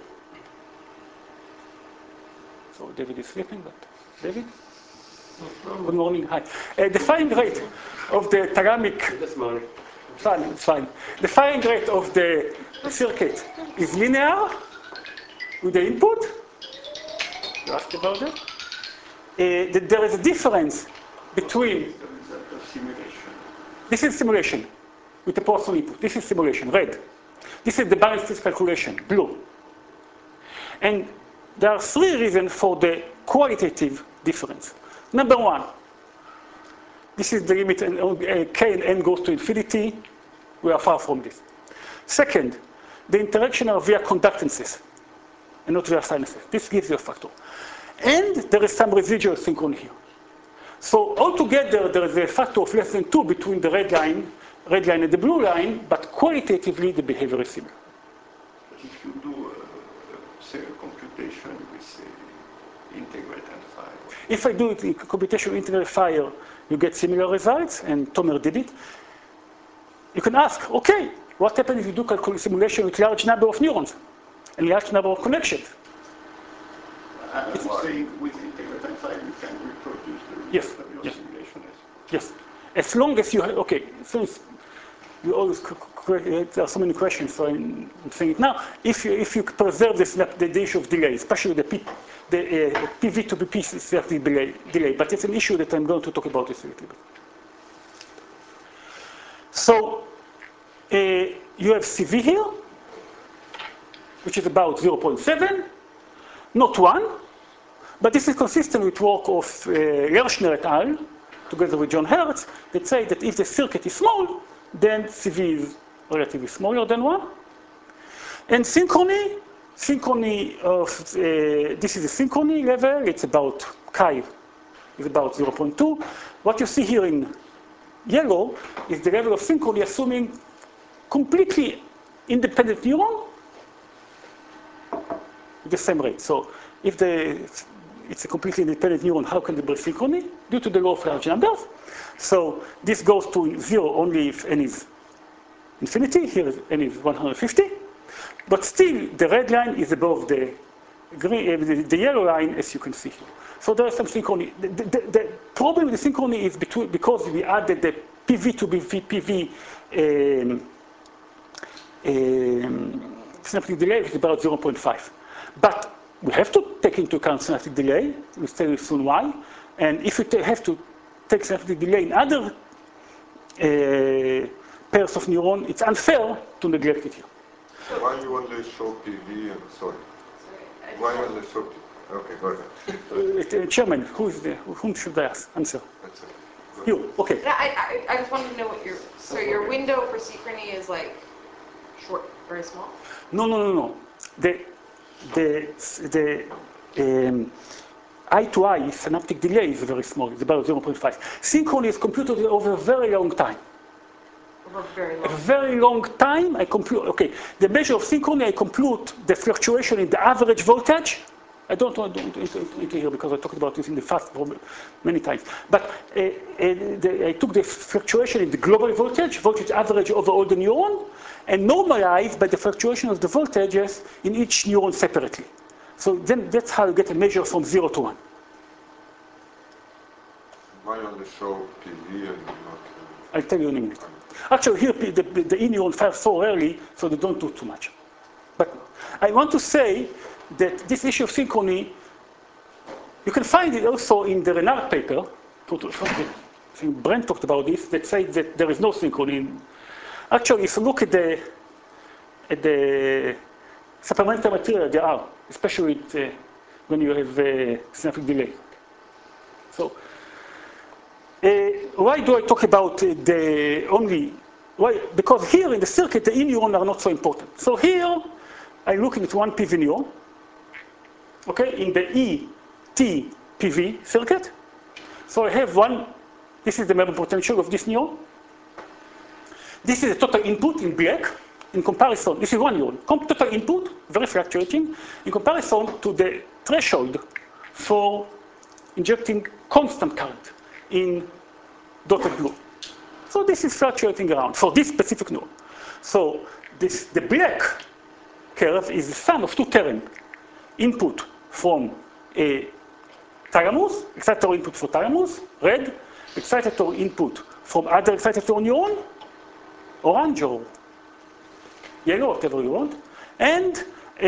So David is sleeping, but David. Good morning. Hi. Uh, the firing rate of the dynamic. This morning. Fine, it's fine. The firing rate of the circuit is linear with the input. You asked about that. Uh, that there is a difference between. The result of simulation. This is simulation with the personal input. This is simulation, red. This is the balanced calculation, blue. And there are three reasons for the qualitative difference. Number one, this is the limit, and uh, k and n goes to infinity. We are far from this. Second, the interaction are via conductances and not via sinuses. This gives you a factor. And there is some residual synchrony here. So altogether, there is a factor of less than two between the red line, red line and the blue line, but qualitatively, the behavior is similar. But if you do, uh, say, a computation with, say, integrate and fire. If I do it in computational integral fire, you get similar results, and Tomer did it. You can ask, okay, what happens if you do simulation with large number of neurons and large number of connections? I'm saying with integrate and fire, you can reproduce the result Yes, of your yes. simulation. As Yes, as long as you have, okay, since you always, there are so many questions, so I'm saying it now. If you, if you preserve this, the, the issue of delay, especially the, P, the uh, P V to P P certainly delay, delay, but it's an issue that I'm going to talk about this a little bit. So uh, you have C V here, which is about zero point seven, not one, but this is consistent with work of uh, Lerschner et al., together with John Hertz, that say that if the circuit is small, then C V is relatively smaller than one. And synchrony, synchrony of, uh, this is a synchrony level, it's about chi, is about zero point two. What you see here in yellow is the level of synchrony assuming completely independent neuron with the same rate. So if the, it's a completely independent neuron, how can there be synchrony? Due to the law of large numbers. So this goes to zero only if n is infinity, here n is one hundred fifty. But still, the red line is above the, green, uh, the, the yellow line, as you can see here. So there is some synchrony. The, the, the problem with the synchrony is between, because we added the P V to P V um, um, synaptic delay, which is about zero point five. But we have to take into account synaptic delay. We'll tell you soon why. And if we have to take synaptic delay in other uh, pairs of neurons, it's unfair to neglect it here. Why you only show P V and sorry? Why only show P V? Okay, go ahead. Uh, uh, Chairman, who is there? Whom should I ask? Answer. That's it. You, okay. I, I, I just wanted to know what your, so your window for synchrony is like short, very small? No, no, no, no. The, the, the um, eye to eye synaptic delay is very small. It's about zero point five. Synchrony is computed over a very long time. Over a very long A very long time, I compute, okay, the measure of synchrony, I compute the fluctuation in the average voltage. I don't want to go into, into here because I talked about this in the past many times. But uh, uh, the, I took the fluctuation in the global voltage, voltage average over all the neurons, and normalized by the fluctuation of the voltages in each neuron separately. So then that's how you get a measure from zero to one. Why only show P V and not? Uh, I'll tell you in a minute. Actually, here the, the, the E neuron fires so early, so they don't do too much. But I want to say that this issue of synchrony, you can find it also in the Renard paper. I think Brent talked about this, that says that there is no synchrony. Actually, if you look at the, at the supplemental material, there are, especially with, uh, when you have uh, synaptic delay. So, uh, why do I talk about uh, the only, why? Because here in the circuit, the E neurons are not so important. So here, I'm looking at one P V neuron, okay, in the E T P V circuit. So I have one, this is the membrane potential of this neuron. This is the total input in black. In comparison, this is one neuron. Total input, very fluctuating, in comparison to the threshold for injecting constant current in dotted blue. So this is fluctuating around for this specific neuron. So this, the black curve is the sum of two terms. Input from a thalamus, excitatory input for thalamus, red, excitatory input from other excitatory neuron, orange or yellow, whatever you want, and uh,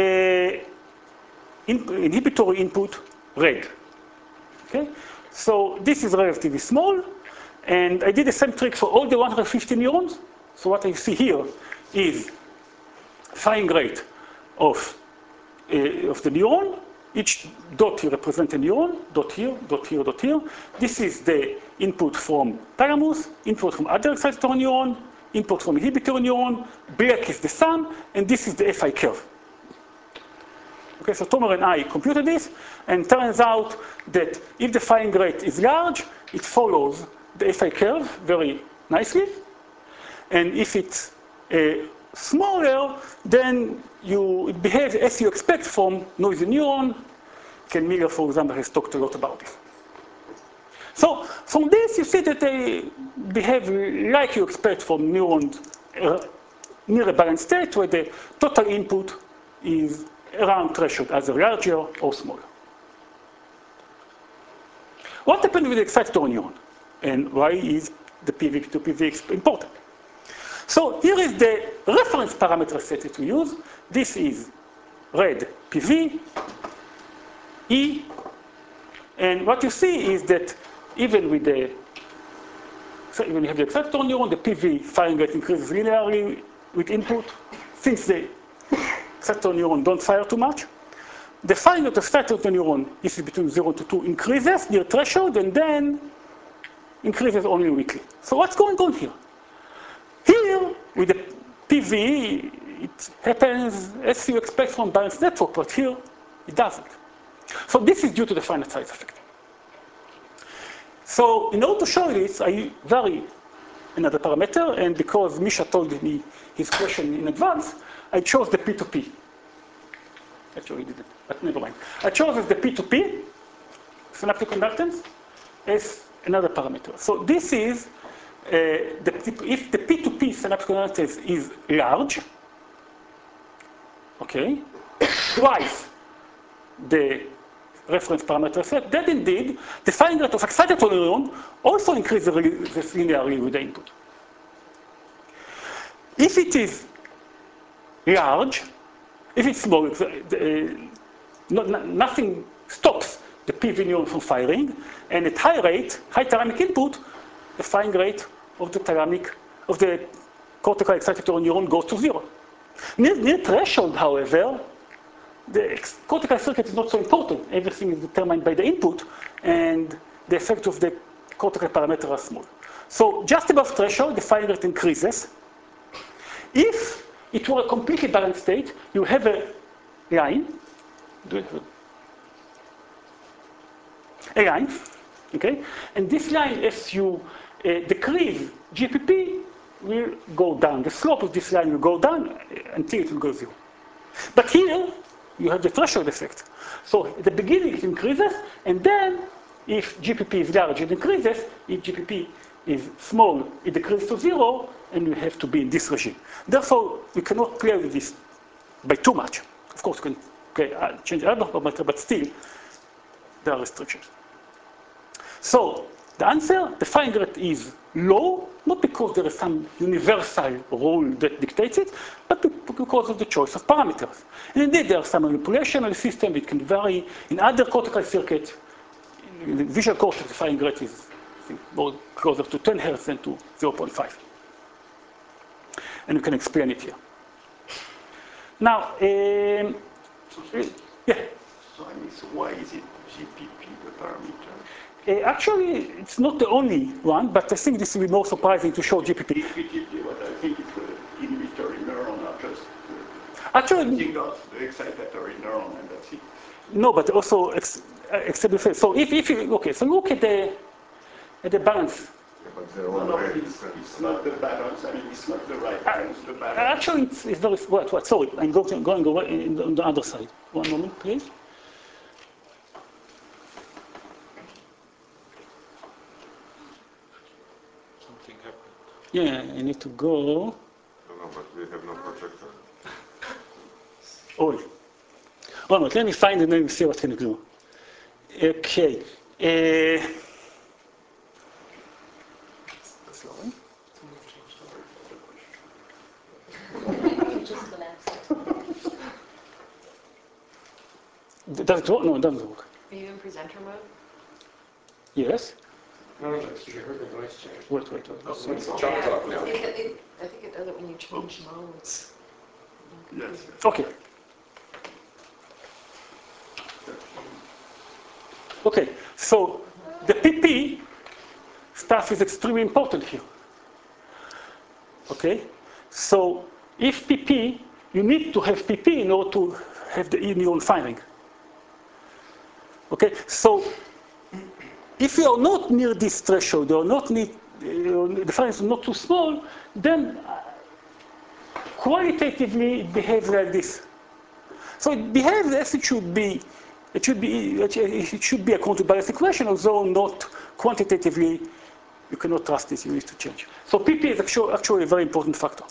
in, inhibitory input, red. Okay? So this is relatively small, and I did the same trick for all the one hundred fifty neurons. So what I see here is firing rate of, uh, of the neuron. Each dot here represents a neuron, dot here, dot here, dot here. This is the input from thalamus, input from other excitatory neuron, input from inhibitory neuron, black is the sum, and this is the F I curve. Okay, so Tomer and I computed this, and turns out that if the firing rate is large, it follows the F I curve very nicely. And if it's uh, smaller, then you, it behaves as you expect from noisy neuron. Ken Miller, for example, has talked a lot about this. So from this, you see that they behave like you expect from neurons uh, near a balanced state, where the total input is around threshold, either larger or smaller. What happened with the excitatory neuron? And why is the P V to P V important? So here is the reference parameter set that we use. This is red P V, E, and what you see is that even with the, so when you have the excitator neuron, the P V firing rate increases linearly with input. Since the excitator neuron don't fire too much, the firing rate of excitator neuron, this is between zero to two, increases near threshold and then increases only weakly. So what's going on here? Here, with the P V, it happens as you expect from balanced network, but here it doesn't. So this is due to the finite size effect. So in order to show this, I vary another parameter, and because Misha told me his question in advance, I chose the P two P. Actually, I didn't, but never mind. I chose as the P two P, synaptic conductance, as another parameter. So this is, uh, the, if the P two P synaptic conductance is large, okay, twice the reference parameter set, then indeed the firing rate of excitator neuron also increases linearly with the input. If it is large, if it's small, uh, no, nothing stops the P V neuron from firing, and at high rate, high thalamic input, the firing rate of the thalamic, of the cortical excitator neuron goes to zero. Near, near threshold, however, the cortical circuit is not so important. Everything is determined by the input, and the effect of the cortical parameter are small. So just above threshold, the firing rate increases. If it were a completely balanced state, you have a line, a line, okay? And this line, as you uh, decrease G P P, will go down. The slope of this line will go down until it will go zero. But here, you have the threshold effect. So at the beginning, it increases, and then if G P P is large, it increases. If G P P is small, it decreases to zero, and you have to be in this regime. Therefore, we cannot play with this by too much. Of course, you can okay, uh, change other parameter, but still, there are restrictions. So the answer, the firing rate is low, not because there is some universal rule that dictates it, but because of the choice of parameters. And indeed, there are some manipulation of the system. It can vary. In other cortical circuits, in the visual cortex, the firing rate is I think, more closer to ten hertz than to zero point five. And we can explain it here. Now, um, yeah? So I mean, so why is it G P P, the parameter? Uh, actually, it's not the only one, but I think this will be more surprising to show G P P. Intuitively, what I think is the inhibitory neuron are just uh, Actually, setting off the excitatory neuron, and that's it. No, but also ex extended phase. So if, if you, okay, so look at the, at the balance. Yeah, but they're No, all no, very it's, different. it's not the balance. I mean, it's not the right Uh, balance, the balance. Actually, it's, it's very, what, what, sorry, I'm going, going over in the, on the other side. One moment, please. Something happened. Yeah, I need to go. No, no, but we have no projector. Oh, one moment, let me find and then we see what can we do. Okay. Uh, sorry. Does it work? No, it doesn't work. Are you in presenter mode? Yes. No, but you heard the noise change. Wait, wait, wait. Oh, it's Yeah, Chuck talk now. it, it, I think it does it when you change modes. Yes. Okay. Okay, so the P P stuff is extremely important here. Okay, so if P P, you need to have P P in order to have the neuron firing. Okay, so if you are not near this threshold, or not near, uh, the firing is not too small, then uh, qualitatively it behaves like this. So it behaves as it should be. It should be, it should be according to Bayes' equation, although not quantitatively. You cannot trust this. You need to change. So P P is actually, actually a very important factor.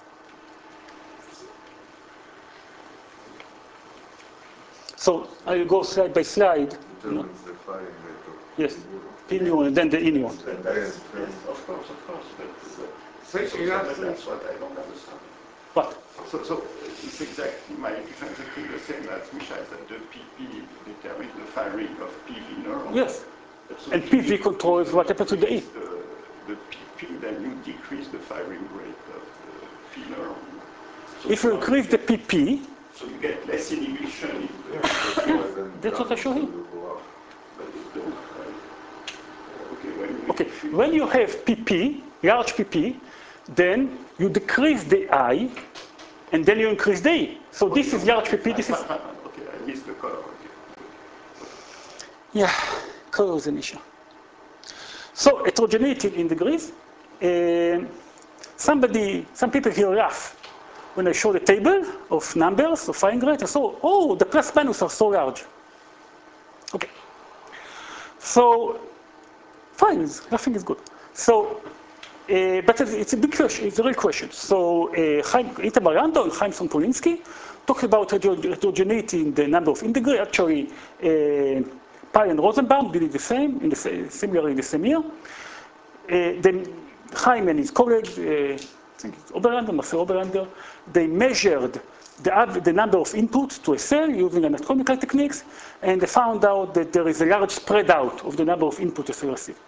So I will go slide by slide. Determines the firing rate of Yes, the neuron. P neuron and then the E neuron. And then, Yes, of course, of course. But, but So So, you so have that- to- that's what I don't understand. What? So, so it's exactly my exactly the same as Michel, that the P P determines the firing of P V neurons. Yes. So And if P V you controls what happens to the E. decrease The, the P P, then you decrease the firing rate of the P neuron. So If you increase the P P, So you get less inhibition in the Yeah, that's what I show here. but it don't, right? Okay, when you okay, when you have P P, large P P, then you decrease the I, and then you increase the E. So this is large P P, this is... Okay, I missed the color. Okay. Yeah, color is an issue. So heterogeneity in degrees. Um, somebody, some people here laugh when I show the table of numbers of fine grade. I saw, oh, the plus minus are so large. Okay. So, fine, laughing is good. So, uh, but it's a big question, it's a real question. So, uh, Chaim, Itamar Lando and Chaim Polinsky talk about heterogeneity in the number of integers. Actually, uh, Pai and Rosenbaum did it the same, in the, similarly in the same year. Uh, then Chaim and his colleagues, uh, I think it's Oberlander, Marcel Oberlander, they measured the, the number of inputs to a cell using anatomical techniques, and they found out that there is a large spread out of the number of inputs a cell receives.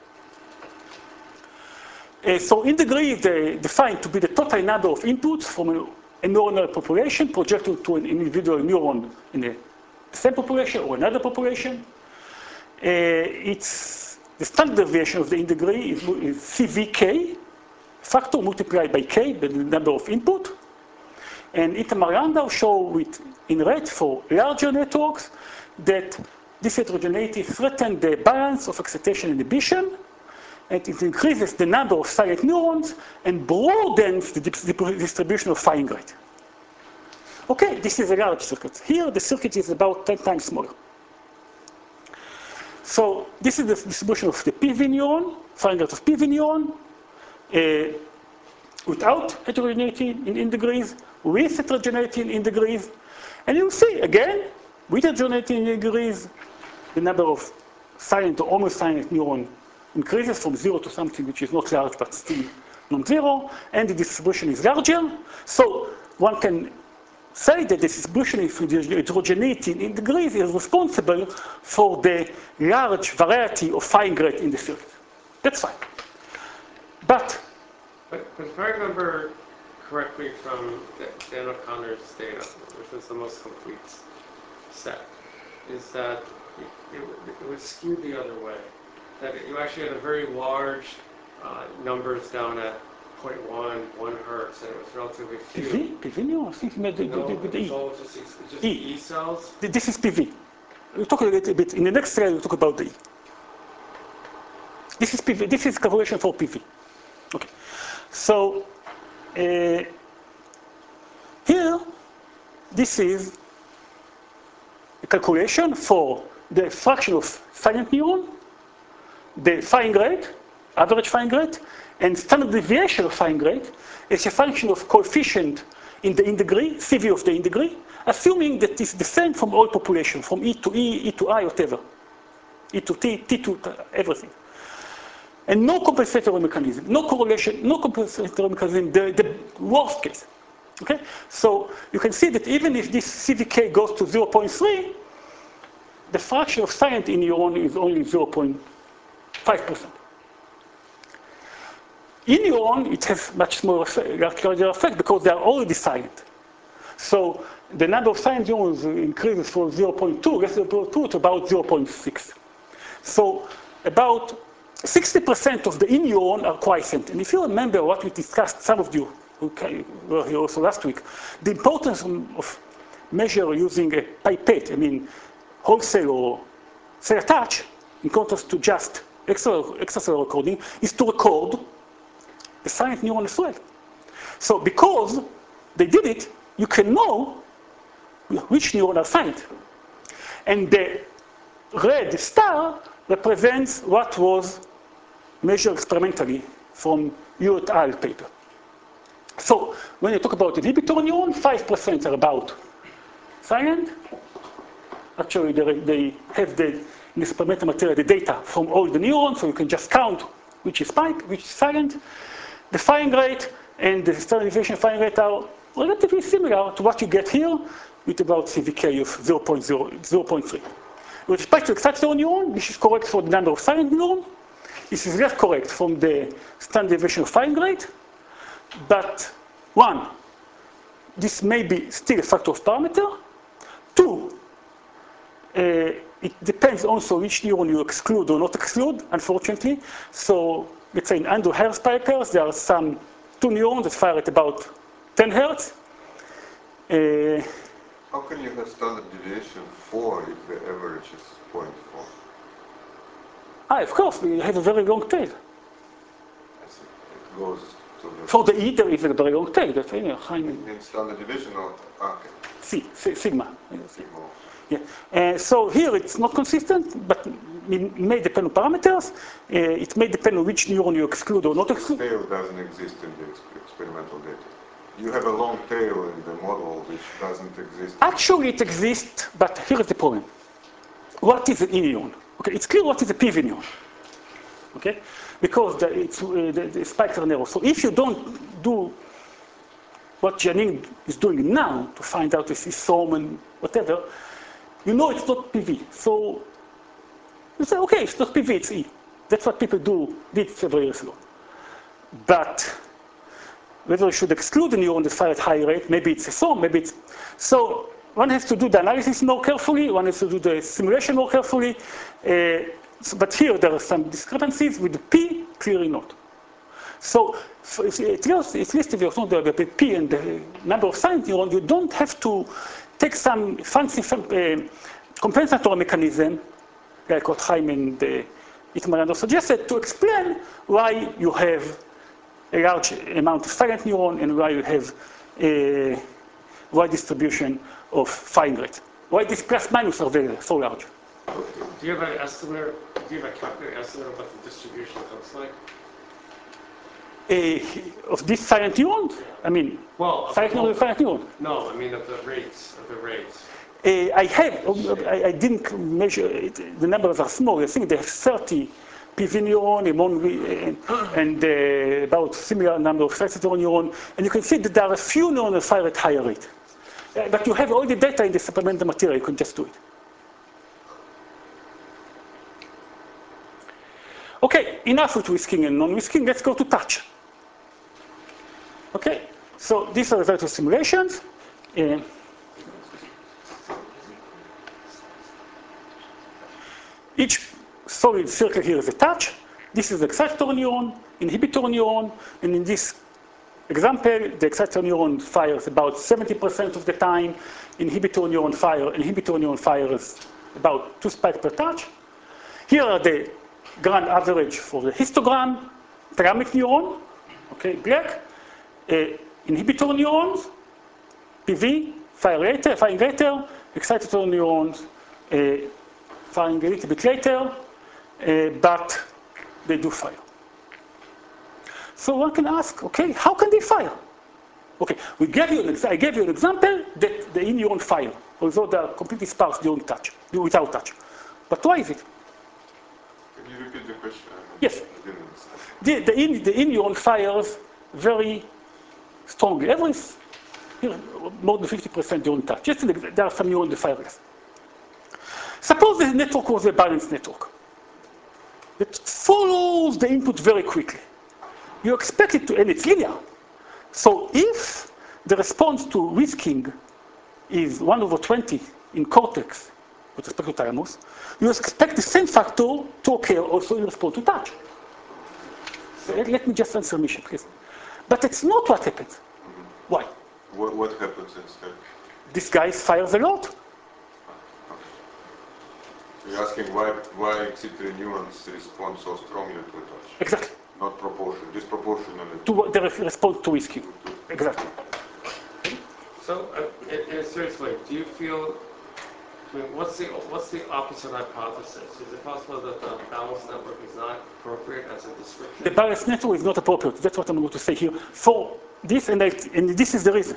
Uh, so in degree is uh, defined to be the total number of inputs from a, a neuronal population projected to an individual neuron in a same population or another population. Uh, it's the standard deviation of the integree is, is C V K, factor multiplied by K, the number of input. And Itamar Landau show it in red for larger networks that this heterogeneity threatens the balance of excitation and inhibition, and it increases the number of silent neurons and broadens the distribution of fine grade. Okay, this is a large circuit. Here, the circuit is about ten times smaller. So this is the distribution of the P V neuron, fine grade of P V neuron, uh, without heterogeneity in, in degrees, with heterogeneity in, in degrees. And you'll see, again, with heterogeneity in degrees, the number of silent or almost silent neuron increases from zero to something which is not large but still non-zero, and the distribution is larger. So one can say that the distribution of heterogeneity in degrees is responsible for the large variety of fine grade in the circuit. That's fine. But, but, but if I remember correctly from Dan O'Connor's data, which was the most complete set, is that it, it, it was skewed the other way. That you actually had a very large uh, numbers down at zero point one, one hertz, and it was relatively few. P V? P V neuron? I think you made the, No, the, the, the it's E. all just, it's just E. E cells. This is P V. We'll talk a little bit, in the next slide we'll talk about the E. This is P V, this is calculation for P V. Okay. So, uh, here, this is a calculation for the fraction of silent neuron, the fine grade, average fine grade, and standard deviation of fine grade is a function of coefficient in the integree, C V of the integree, assuming that it's the same from all population, from E to E, E to I, whatever. E to T, T to everything. And no compensatory mechanism, no correlation, no compensatory mechanism, the, the worst case. Okay? So you can see that even if this C V K goes to zero point three, the fraction of silent in neuron is only zero point five percent. In neuron, it has much smaller larger effect because they are already silent. So the number of silent neurons increases from zero point two, less than zero point two to about zero point six. So about sixty percent of the in neuron are quiescent. And if you remember what we discussed, some of you who were here also last week, the importance of measure using a pipette, I mean, whole cell or cell attach, in contrast to just extracellular recording, is to record the silent neuron as well. So because they did it, you can know which neuron are silent. And the red star represents what was measured experimentally from Yu et al. Paper. So when you talk about inhibitory neuron, five percent are about silent. Actually, they, they have the, in the experimental material the data from all the neurons, so you can just count which is pipe, which is silent. the firing rate and the standard deviation firing rate are relatively similar to what you get here with about C V K of zero point zero, zero point three. With respect to excitatory neuron, this is correct for the number of silent neurons. This is less correct from the standard deviation of firing rate. But one, this may be still a factor of parameter. Two, uh, it depends also which neuron you exclude or not exclude, unfortunately. So let's say in Andrew hair spikers, there are some two neurons that fire at about ten hertz. Uh, How can you have standard deviation four if the average is zero point four? ah, of course, we have a very long tail. I see. It goes to the... For the E, there is a very long tail. That's, you know, high In standard deviation or... ah, okay. C, C, sigma. Sigma. Yeah. Uh, so here it's not consistent, but it may depend on parameters. Uh, it may depend on which neuron you exclude or not The exclude. tail doesn't exist in the ex experimental data. You have a long tail in the model which doesn't exist. Actually, it exists, but here is the problem. What is an E neuron? Okay, it's clear what is a P V neuron. Okay, because the, it's, uh, the, the spikes are narrow. So if you don't do what Janine is doing now to find out if it's SOM and whatever, you know it's not P V. So you say, okay, it's not P V, it's E. That's what people do, did several years ago. But whether you should exclude the neuron that fire at high rate, maybe it's a SOM, maybe it's... So one has to do the analysis more carefully, one has to do the simulation more carefully. Uh, so, but here there are some discrepancies with the P, clearly not. So for, if, at, least, at least if you're not the, the P and the number of silent neurons, you don't have to take some fancy uh, compensatory mechanism, like what Chaim and uh, Itmar suggested, to explain why you have a large amount of silent neuron and why you have a wide distribution of firing rate. Why these plus minus are very so large. Do you have an estimate, do you have a calculated estimate of what the distribution looks like? Uh, of this silent neuron? I mean, well, silent neuron, silent neuron. No, I mean of the rates, of the rates. Uh, I have, I, I didn't measure it. The numbers are small. I think they have thirty P V neuron among, and, and uh, about similar number of excitatory neuron. And you can see that there are a few neurons that fire at higher rate. Uh, but you have all the data in the supplemental material. You can just do it. Okay, enough with whisking and non-whisking. Let's go to touch. Okay, so these are results of simulations. Uh, each solid circle here is a touch. This is the excitatory neuron, inhibitory neuron, and in this example, the excitatory neuron fires about seventy percent of the time. Inhibitory neuron fire, inhibitory neuron fires about two spikes per touch. Here are the grand average for the histogram. Thalamic neuron, okay, black. Uh, inhibitory neurons, P V, fire later, firing later. Excitatory neurons, uh, firing a little bit later, uh, but they do fire. So one can ask, okay, how can they fire? Okay, we gave you an I gave you an example that the E neuron fire, although they are completely sparse during touch, without touch. But why is it? Can you repeat the question? Yes. I didn't understand. The, the, in, the E neuron fires very strongly. Every, here, more than fifty percent during touch. Just the, there are some neurons that fire less. Suppose the network was a balanced network that follows the input very quickly. You expect it to, and it's linear. So if the response to whisking is one over twenty in cortex with respect to thalamus, you expect the same factor to occur also in response to touch. So let, let me just answer Misha, please. But it's not what happens. Mm-hmm. Why? What, what happens instead? This guy fires a lot. You're asking why why excitatory neurons respond so strongly to touch? Exactly. Not proportion, disproportionately. To the response to whisking. Exactly. So, uh, in, in a serious way, do you feel? I mean, what's the what's the opposite hypothesis? Is it possible that the balanced network is not appropriate as a description? The balanced network is not appropriate. That's what I'm going to say here. For this, and, I, and this is the reason.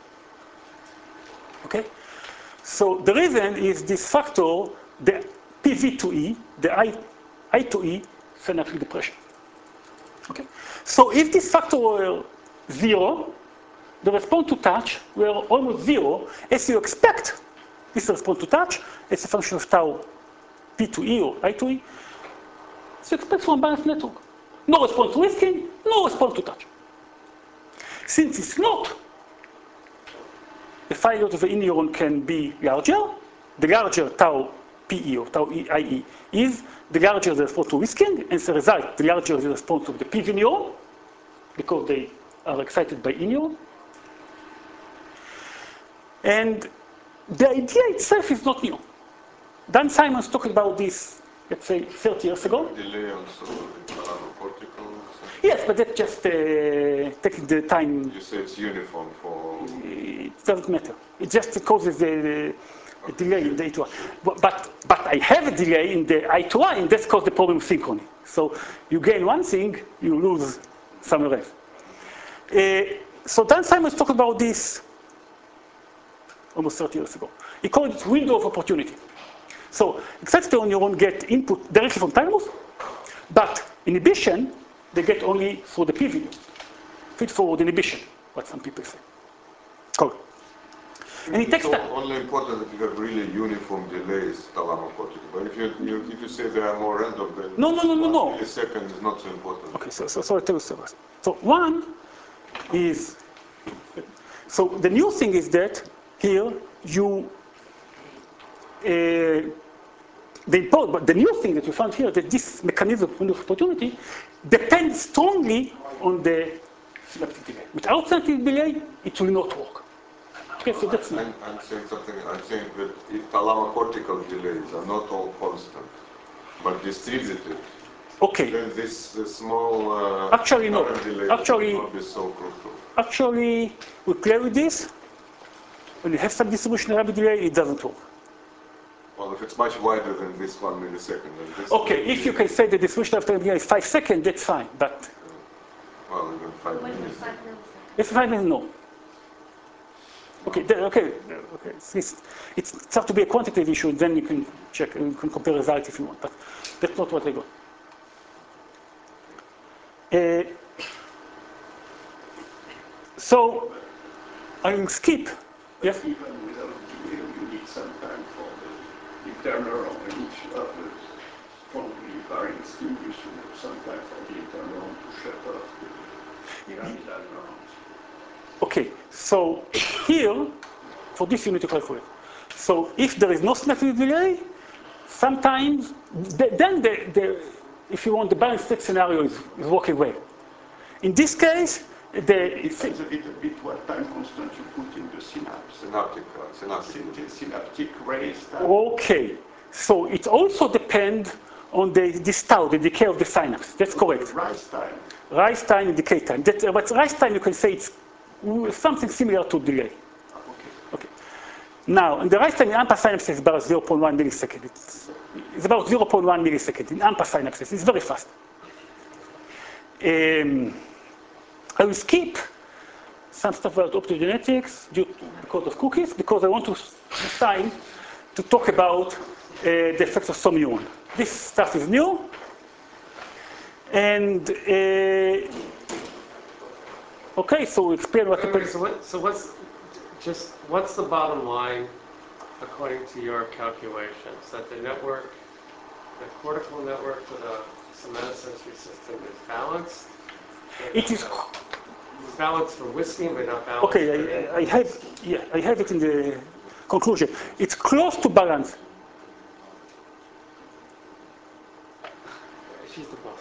Okay? So the reason is this factor, the P V to E, the I, I to E synaptic depression. Okay. So if this factor were zero, the response to touch were almost zero, as you expect this response to touch as a function of tau P to E or I to E. So you expect from a balanced network. No response to whisking, no response to touch. Since it's not, the phi dot of the in-neuron can be larger. The larger tau P E or tau I E is, the larger the response to whisking, and as a result, the larger the response of the P V neuron, because they are excited by in-neuron. And the idea itself is not new. Dan Simons talked about this, let's say, thirty years ago. Delay also in thalamocortical. Yes, but that's just uh, taking the time. You say it's uniform for. It doesn't matter. It just causes the, the delay in the I two I. But, but, but I have a delay in the I two I, and that's caused the problem of synchrony. So you gain one thing, you lose somewhere else. Uh, so Dan Simons talked about this almost thirty years ago. He called it window of opportunity. So excitatory neuron get input directly from thalamus, but inhibition, they get only through the P V, feed-forward inhibition, what some people say. Cool. And it takes it's time. only important that you have really uniform delays thalamocortical. But if you, you if you say there are more random, then No, no, no, no, no. one millisecond is not so important. Okay, so, so, so I'll tell you so. So one is, so the new thing is that here you, uh, the important, but the new thing that we found here, that this mechanism of window of opportunity depends strongly on the synaptic delay. Without synaptic delay, it will not work. Okay, so that's I'm, I'm saying something, I'm saying that if thalamocortical delays are not all constant, but distributed, okay. then this, this small uh, Actually, no. delay Actually, will not be so crucial. Actually, we play with this. When you have some distribution rapid delay, it doesn't work. Well, if it's much wider than this one millisecond, then this. Okay, if you can say the distribution after delay is five seconds, that's fine. But well, even five When minutes. it's five milliseconds. if five minutes, no. Okay, then, okay, okay. It's, it's, it's starts to be a quantitative issue, and then you can check, you can compare results if you want. But that's not what I got. Uh, so I will skip. Yes. Even without delay, you need some time for the interneuron, which have a strongly varying stimulus. You need some time for the interneuron to shut off the pyramidal neurons. Okay, so here, for this you need to calculate. So if there is no synaptic delay, sometimes, the, then the, the, if you want, the balanced state scenario is, is working well. In this case, the... It depends a little bit what time constant you put in the synapse. Synaptic, uh, synaptic. The synaptic raise time. Okay, so it also depends on the, this tau, the decay of the synapse. That's correct. Rise time. Rise time and decay time. That, but rise time, you can say it's something similar to delay. Okay. Okay. Now, in the rise time in AMPA synapses is about zero point one millisecond. It's, it's about zero point one millisecond in AMPA synapses. It's very fast. Um, I will skip some stuff about optogenetics due to, because of cookies, because I want to have time to talk about uh, the effects of some neuron. This stuff is new, and uh, okay, so we explain what Wait, wait, happens. so, what, so what's just what's the bottom line according to your calculations? That the network, the cortical network for the somatosensory system is balanced? It is It's balanced for whisking, but not balanced okay. for I, I have yeah, I have it in the conclusion. It's close to balance. She's the bottom.